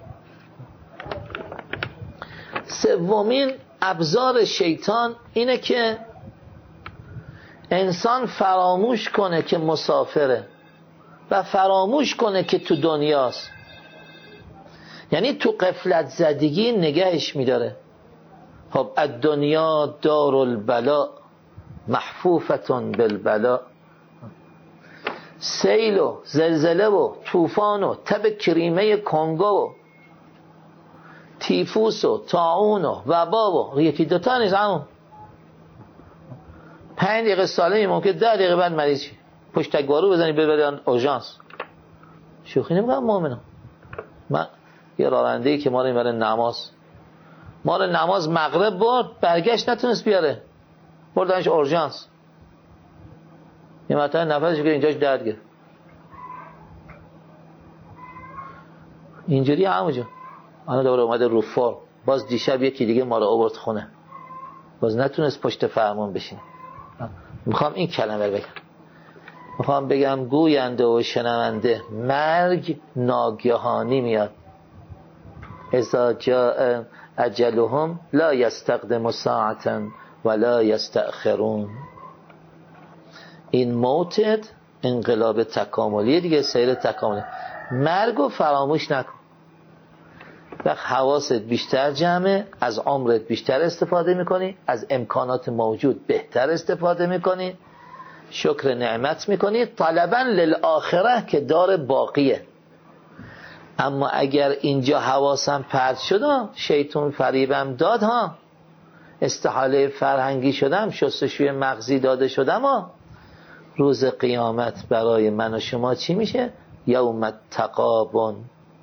سومین ابزار شیطان اینه که انسان فراموش کنه که مسافره و فراموش کنه که تو دنیاست. یعنی تو غفلت زدگی نگهش میداره. خب الدنیا دار البلاء محفوفتون بالبلاء. سیل و زلزله و طوفان و تب کریمه کنگو و تیفوس و طاعون و وبا و یکی دوتا نیست، همون پنج دقیقه سالمی ممکن ده دقیقه بعد مریض شی، پشتکوارو بزنی ببری اورژانس. شوخی نمی‌کنم مؤمنم. من یه راننده‌ای که ما رو میبره نماز، ما رو نماز مغرب برد، برگشت نتونست بیاره، بردنش اورژانس. یه مرتبه نفسش که اینجاش درد گرفت. اینجوری همونجا الان دوباره اومده رو فرم. باز دیشب یکی دیگه ما رو آورد خونه، باز نتونست پشت فرمان بشینه. میخوام این کلمه رو بگم، میخوام بگم گوینده و شنونده مرگ ناگهانی میاد. اذا جاء اجلهم لا یستقدم ساعتا ولا یستأخرون. این موتت انقلاب تکاملی دیگه، سیر تکاملی. مرگو فراموش نکن. وقت حواست بیشتر جمعه، از عمرت بیشتر استفاده میکنی، از امکانات موجود بهتر استفاده میکنی، شکر نعمت میکنی، طلبا للآخره که دار باقیه. اما اگر اینجا حواسم پرت شد، شیطان فریبم داد ها، استحاله فرهنگی شدم، شستشوی مغزی داده شدم ها، روز قیامت برای من و شما چی میشه؟ یوم التغابن.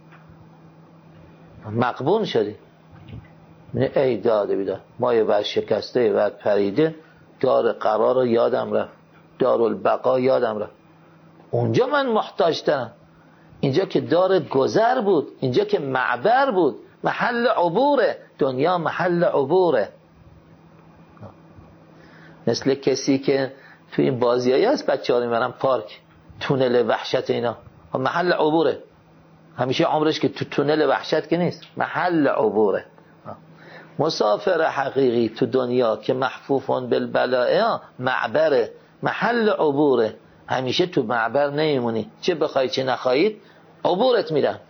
مغبون شدی. ای داده بیداد، ما یه ور شکسته یه ور پریده، دار قرار رو یادم رفت، دار البقا یادم رفت. اونجا من محتاج ترم. اینجا که دار گذر بود، اینجا که معبر بود، محل عبوره. دنیا محل عبوره. مثل کسی که توی این بازیایی هست بچه ها میبرن پارک، تونل وحشت اینا، محل عبوره. همیشه عمرش که تو تونل وحشت که نیست، محل عبوره. مسافر حقیقی تو دنیا که محفوفون بالبلاء معبره، محل عبوره. همیشه تو معبر نمیمونی، چه بخوای چه نخواهید عبورت میدن.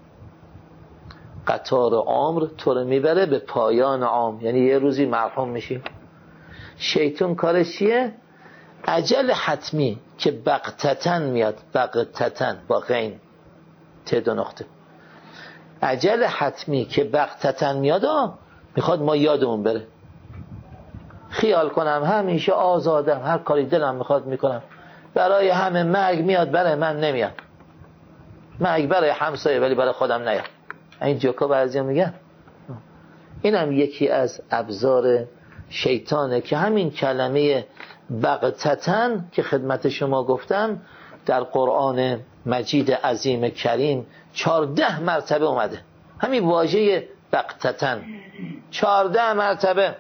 قطار عمر تو رو میبره به پایان عمر، یعنی یه روزی مرحوم میشی. شیطان کارش چیه؟ اجل حتمی که بغتتن میاد، بغتتن با غین ته دو نقطه، اجل حتمی که بغتتن میاد ها، میخواد ما یادمون بره. خیال کنم همیشه آزادم، هر کاری دلم میخواد میکنم، برای همه مرگ میاد، برای من نمیاد. مرگ برای همسایه ولی برای خودم نیاد. این جوکا بعضیا میگن. اینم یکی از ابزار شیطانه که همین کلمه بغتتن که خدمت شما گفتم در قرآن مجید عظیم کریم چارده مرتبه اومده. همین واژه بغتتن چارده مرتبه.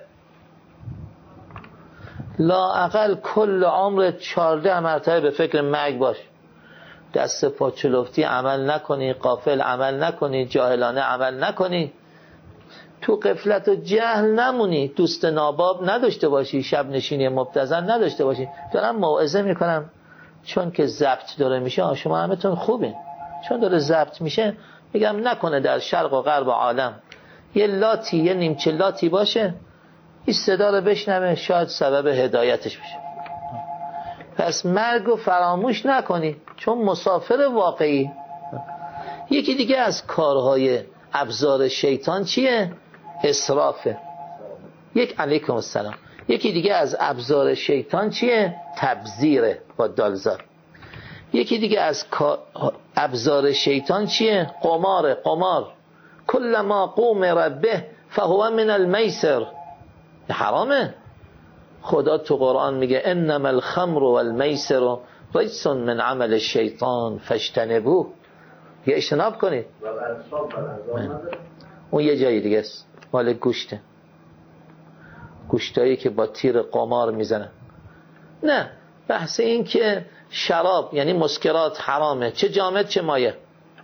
لااقل کل عمرت چارده مرتبه به فکر مرگ باش. دست پا چلفتی عمل نکنی، غافل عمل نکنی، جاهلانه عمل نکنی، تو غفلت و جهل نمونی، دوست ناباب نداشته باشی، شب نشینی مبتذل نداشته باشی. دارم موعظه میکنم چون که ضبط داره میشه، شما همتون خوبین، چون داره ضبط میشه میگم نکنه در شرق و غرب عالم یه لاتی، یه نیمچه لاتی باشه این صدا رو بشنوه، شاید سبب هدایتش بشه. پس مرگ رو فراموش نکنی، چون مسافر واقعی. یکی دیگه از کارهای ابزار شیطان چیه؟ اسرافه. یک علیکم السلام. یکی دیگه از ابزار شیطان چیه؟ تبذیره با دالزار. یکی دیگه از ابزار شیطان چیه؟ قمار. قمار کل ما قوم ربه فهو من المیسر. حرامه. خدا تو قرآن میگه انما الخمر والمیسر رجس من عمل الشیطان فاجتنبوه. یه اجتناب کنید. اون یه جایی دیگه است. مال گوشته، گوشتایی که با تیر قمار میزنن. نه، بحث این که شراب یعنی مسکرات حرامه، چه جامد چه مایه.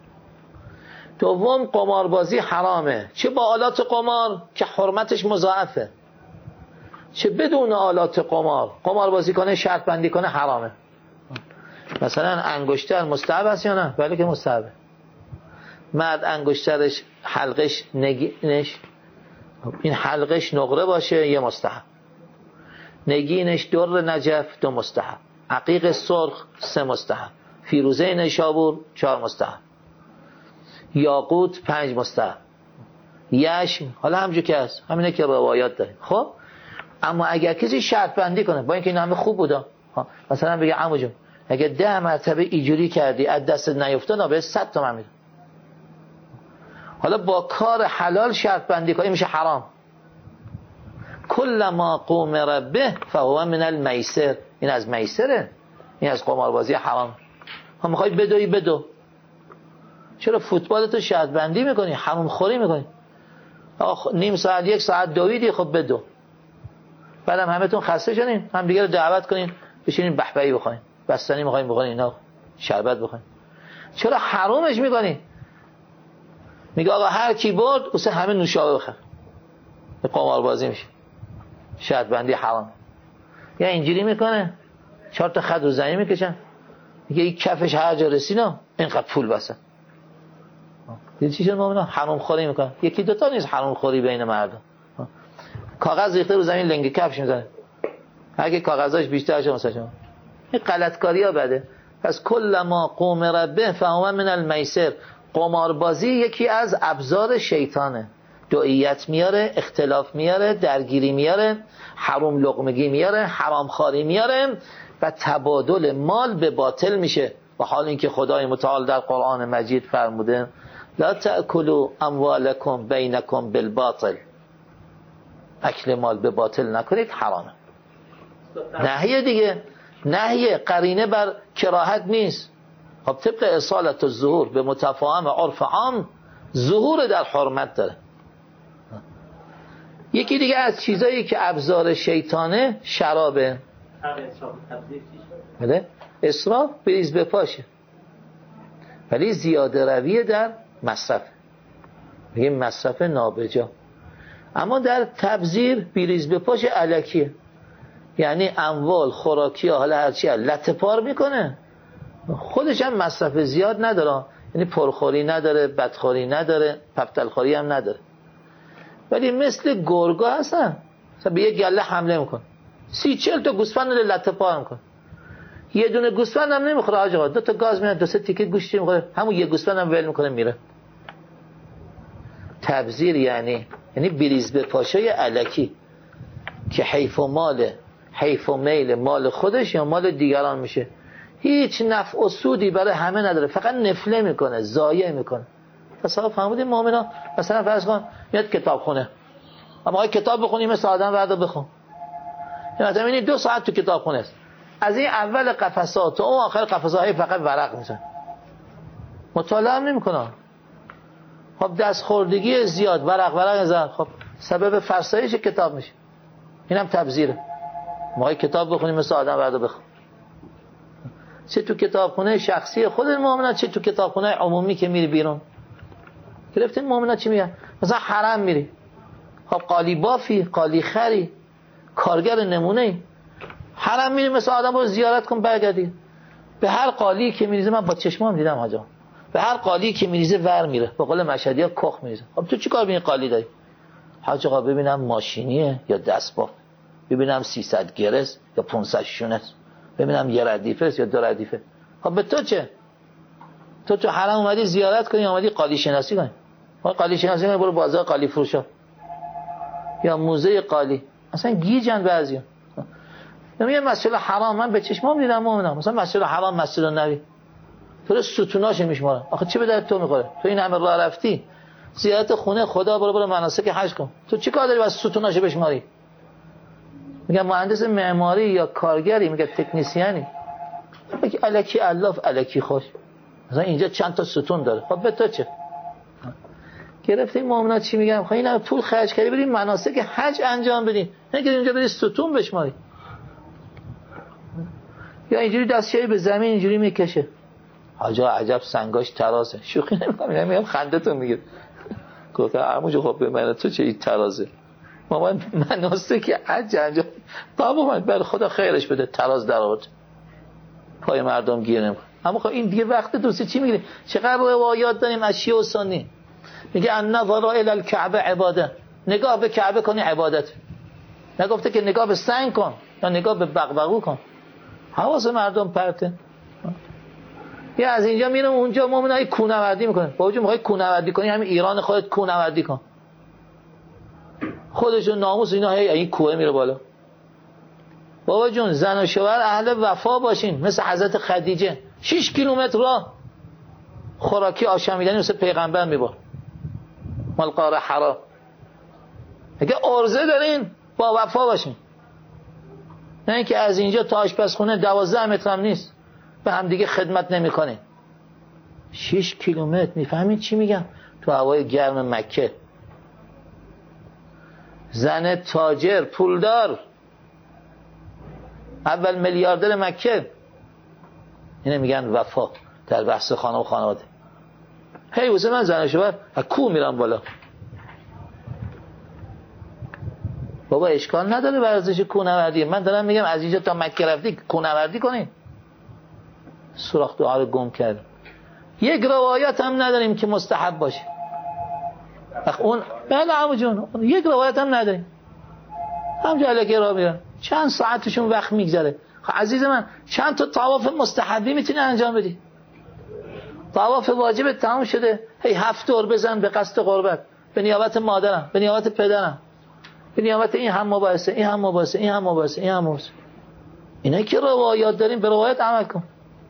دوم قماربازی حرامه، چه با آلات قمار که حرمتش مضاعفه، چه بدون آلات قمار. قماربازی کنه، شرط بندی کنه، حرامه. مثلا انگشتر مستحب است یا نه؟ بله که مستحبه. مرد انگشترش حلقش نگینش این حلقش نقره باشه یه مستحب، نگینش در نجف دو مستحب، عقیق سرخ سه مستحب، فیروزه نیشابور چهار مستحب، یاقوت پنج مستحب، یشم حالا همجور که هست، همینه که روایات داریم. خب اما اگر کسی شرط بندی کنه، با اینکه این همه خوب بودا، مثلا بگه عمو جون اگه ده مرتبه اینجوری کردی از دست نیفتاد به صد تومن میدم، حالا با کار حلال شرط بندی کنی میشه حرام. کل ما قوم ربه فهو من المیسر، این از میسره، این از قماربازی حرام. هم میخوای بدوی بدو، چرا فوتبالتو شرط بندی میکنی، حرام خوری میکنی؟ آخ نیم ساعت یک ساعت دویدی، خب بدو. بعدم همتون خسته شدین، هم دیگه رو دعوت کنین بشینین بهبهی بخورین، بستنی میخواین بخورین، اینا شربت بخورین، چرا حرامش میکنی؟ میگه آقا هر کی برد واسه همه نوشابه بخر. به قماربازی میشه، شرط بندی حرام. یا اینجوری میکنه چهار تا خط رو زمین میکشن، میگه این کفش هر جا رسینا اینقدر پول بسن. دیدی چی شد مومنا؟ حرام خوری میکنه. یکی دوتا نیست حرام خوری بین مردم. کاغذ ریخته رو زمین لنگ کفش میزنه، اگه کاغذاش بیشتر شه مثلا این غلطکاری ها بده. پس کل ما قوم ربه فهو من المیسر، قماربازی یکی از ابزار شیطانه، دعیت میاره، اختلاف میاره، درگیری میاره، حرام لقمگی میاره، حرام خواری میاره و تبادل مال به باطل میشه. و حال اینکه خدای متعال در قرآن مجید فرموده لا تأکلوا اموالکم بینکم بالباطل، اکل مال به باطل نکنید، حرامه. نهیه دیگه، نهیه قرینه بر کراهت نیست. خب طبق اصالت الظهور به متفاهم عرف عام ظهور در حرمت داره. یکی دیگه از چیزایی که ابزار شیطانه شرابه. بله اسراف بریز بپاشه، ولی زیاده رویه در مصرف، میگه مصرف نابجا. اما در تبذیر بریز بپاشه الکیه، یعنی اموال خوراکی ها حالا هرچی لطه پار میکنه، خودش هم مصرف زیاد نداره، یعنی پرخوری نداره، بدخوری نداره، پفتلخوری هم نداره، ولی مثل گرگا هستن، مثلا به یه گله حمله میکن، سی چل تا گوسفند رو لطه پار میکن، یه دونه گوسفند هم نمیخوره آقا، دو تا گاز میاد، دو سه تیکه گوشتی میخوره، همون یه گوسفند هم ول میکنه میره. تبذیر یعنی یعنی بریز به پاشه الکی که حیف و مال، حیف و میل مال خودش یا مال دیگران میشه، هیچ نفع و سودی برای همه نداره، فقط نفله میکنه، ضایع میکنه. تصاحب فهمودین مؤمنا؟ مثلا فرض کن میاد کتابخونه، اما کتاب بخونی مثل آدم وردا بخون، یا مثلا این دو ساعت تو کتابخونه است، از این اول قفسات تا اون آخر قفسه‌های فقط ورق میزنه، مطالعه هم نمیکنه. خب دستخوردگی زیاد، ورق ورق زدن، خب سبب فرسایش کتاب میشه، اینم تبذیره. ما کتاب بخونیم مثل آدم وردا بخون، چه تو کتابخونه شخصی خود مؤمنان چه تو کتابخونه عمومی که میری بیرون. گرفتین مؤمنان چی میگن؟ مثلا حرم میری، خب قالی بافی، قالی خری، کارگر نمونه، حرم میری مثل آدم رو زیارت کن برگردی، به هر قالی که میریزه من با چشمام دیدم حاجا، به هر قالی که میریزه ور میره، به قول مشهدی ها کخ میریزه. خب تو چیکار ببین قالی داری؟ حاج آقا ببینم ماشینیه یا دستباف، ببینم سیصد گرس یا پانصد شونه، ببینم یه ردیفه است یا دو ردیفه. خب به تو چه؟ تو تو حرم اومدی زیارت کنی، اومدی قالی شناسی کنی، ما قالی شناسی کنی برو بازار قالی فروشا یا موزه قالی، اصلا گیجن بعضیا. نمیگه مسجد حرام من به چشمام دیدم مؤمنم، مثلا مسجد حرام، مسجد النبی تو ستوناش میشماره، آخه چه به درد تو میخوره؟ تو این همه راه رفتی زیارت خونه خدا، برو برو مناسک حج کن، تو چی کار داری واسه ستوناش بشماری؟ میگم مهندس معماری یا کارگری، میگه تکنسیانی، میگه الکی الاف الکی خوش، مثلا اینجا چند تا ستون داره، خب به تو چه؟ گرفتیم مؤمنات چی میگن؟ خب اینا پول خرج کردی بریم مناسک حج انجام بدیم، نه که اینجا بری ستون بشماری یا اینجوری دستشویی به زمین اینجوری میکشه. حاجا عجب سنگاش ترازه. شوخی نمیکنم، میگم خندتون میگیره. گفتم عموجو خب به من تو چه این ترازه؟ ما مناسک حج انجام بابا بر خدا خیرش بده تراز در آورد پای مردم گیر نمیکنه. اما خب این دیگه وقت دوستی چی میگیره؟ چقدر روایات داریم از شیعه و سنی میگه ان نظر الی الکعبه عباده، نگاه به کعبه کنی عبادت. نگفته که نگاه به سنگ کن یا نگاه به بغبغو کن. حواس مردم پرته. یا از اینجا میرم اونجا مومنای کوهنوردی میکنه. بابا جون میخوای کوهنوردی کنی همین ایران خودت کوهنوردی کن. خودشون ناموس اینا هی این کوه میره بالا. بابا جون زن و شوهر اهل وفا باشین مثل حضرت خدیجه. شش کیلومتر راه خوراکی آشامیدنی مثل پیغمبر میبر. مال غار حرا. اگه عرضه دارین با وفا باشین. نه اینکه از اینجا تا آشپزخونه دوازده متر هم نیست به هم دیگه خدمت نمیکنه. شش کیلومتر. میفهمید چی میگم؟ تو هوای گرم مکه زن تاجر پولدار اول میلیاردر مکه، اینه میگن وفا در بحث خانه و خانواده. هی واسه من زن شوهر از کوه میرم بالا. بابا اشکال نداره ورزش کوهنوردی. من دارم میگم از اینجا تا مکه رفتی کوهنوردی کنین. سوراخ دعا رو گم کرد. یک روایت هم نداریم که مستحب باشه. اون بله عمو جون یک روایت هم نداریم. هم جلکه را میرن چند ساعتشون وقت میگذره. خب عزیز من چند تا طواف مستحبی میتونی انجام بدی؟ طواف واجب تمام شده هی هفت دور بزن به قصد قربت، به نیابت مادرم، به نیابت پدرم، به نیابت این هم مباحثه این هم مباحثه این هم مباحثه این هم مباحثه. اینا که روایات داریم به روایت عمل کن.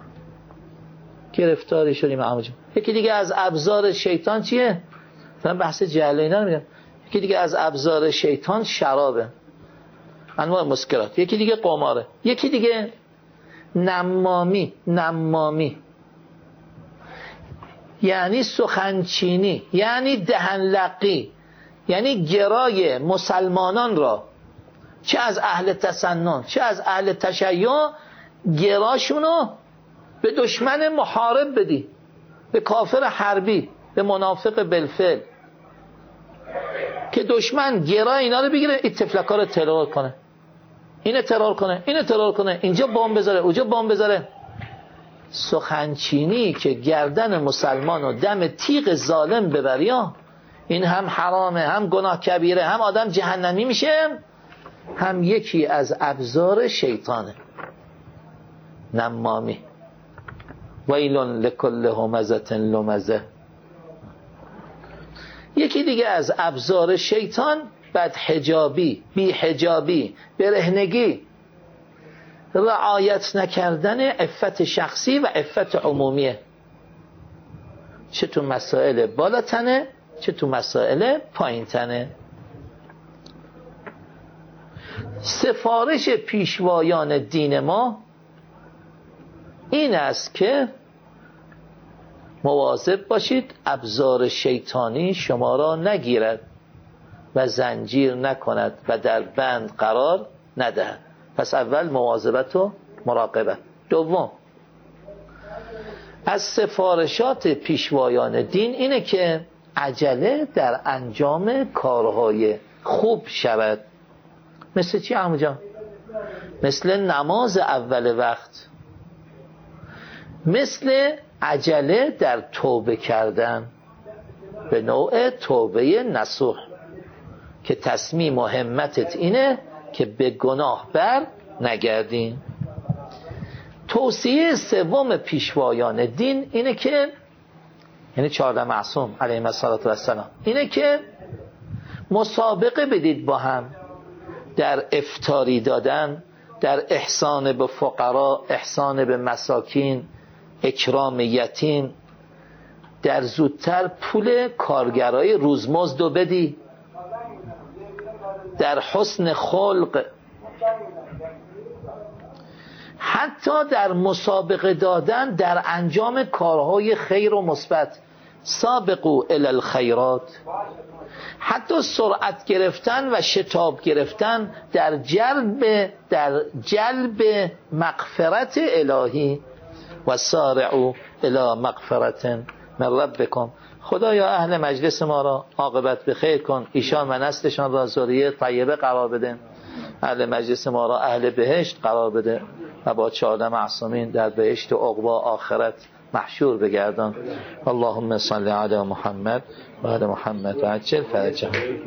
گرفتاری شدیم عمو جون. یکی دیگه از ابزار شیطان چیه؟ من بحث جهل اینا میگم. یکی دیگه از ابزار شیطان شرابه، انواع مسکرات. یکی دیگه قماره. یکی دیگه نمامی. نمامی یعنی سخنچینی، یعنی دهنلقی، یعنی گرای مسلمانان را چه از اهل تسنن چه از اهل تشیع گراشونو به دشمن محارب بدی، به کافر حربی، به منافق بالفعل، که دشمن گرا اینا رو بگیره این تفلکا رو ترور کنه، اینو ترور کنه، اینو ترور کنه، اینجا بمب بذاره، اونجا بمب بذاره. سخنچینی که گردن مسلمان و دم تیغ ظالم ببریا، این هم حرامه، هم گناه کبیره، هم آدم جهنمی میشه، هم یکی از ابزار شیطانه. نمامی. ویل لکل همزة لمزه. یکی دیگه از ابزار شیطان بدحجابی، بیحجابی، برهنگی، رعایت نکردن عفت شخصی و عفت عمومیه، چه تو مسائل بالاتنه چه تو مسائل پایین تنه. سفارش پیشوایان دین ما این است که مواظب باشید ابزار شیطانی شما را نگیرد و زنجیر نکند و در بند قرار ندهد. پس اول مواظبت و مراقبت. دوم از سفارشات پیشوایان دین اینه که عجله در انجام کارهای خوب شود. مثل چی عمو جان؟ مثل نماز اول وقت، مثل عجله در توبه کردن به نوع توبه نصوح که تصمیم و همتت اینه که به گناه بر نگردین. توصیه سوم پیشوایان دین اینه که، یعنی چهارده معصوم علیهم السلام، اینه که مسابقه بدید با هم در افطاری دادن، در احسان به فقرا، احسان به مساکین، اکرام یتیم، در زودتر پول کارگرای روزمزد رو بدی، در حسن خلق، حتی در مسابقه دادن در انجام کارهای خیر و مثبت. سابقوا الی الخیرات، حتی سرعت گرفتن و شتاب گرفتن در جلب در جلب مغفرت الهی. و سارعوا الی مغفرت من ربکم. خدایا اهل مجلس ما را عاقبت بخیر کن، ایشان و نسلشان را ذریه طیبه قرار بده، اهل مجلس ما را اهل بهشت قرار بده و با چهارده معصومین در بهشت و عقبا آخرت محشور بگردان. اللهم صل علی محمد و علی محمد و عجل فرجهم.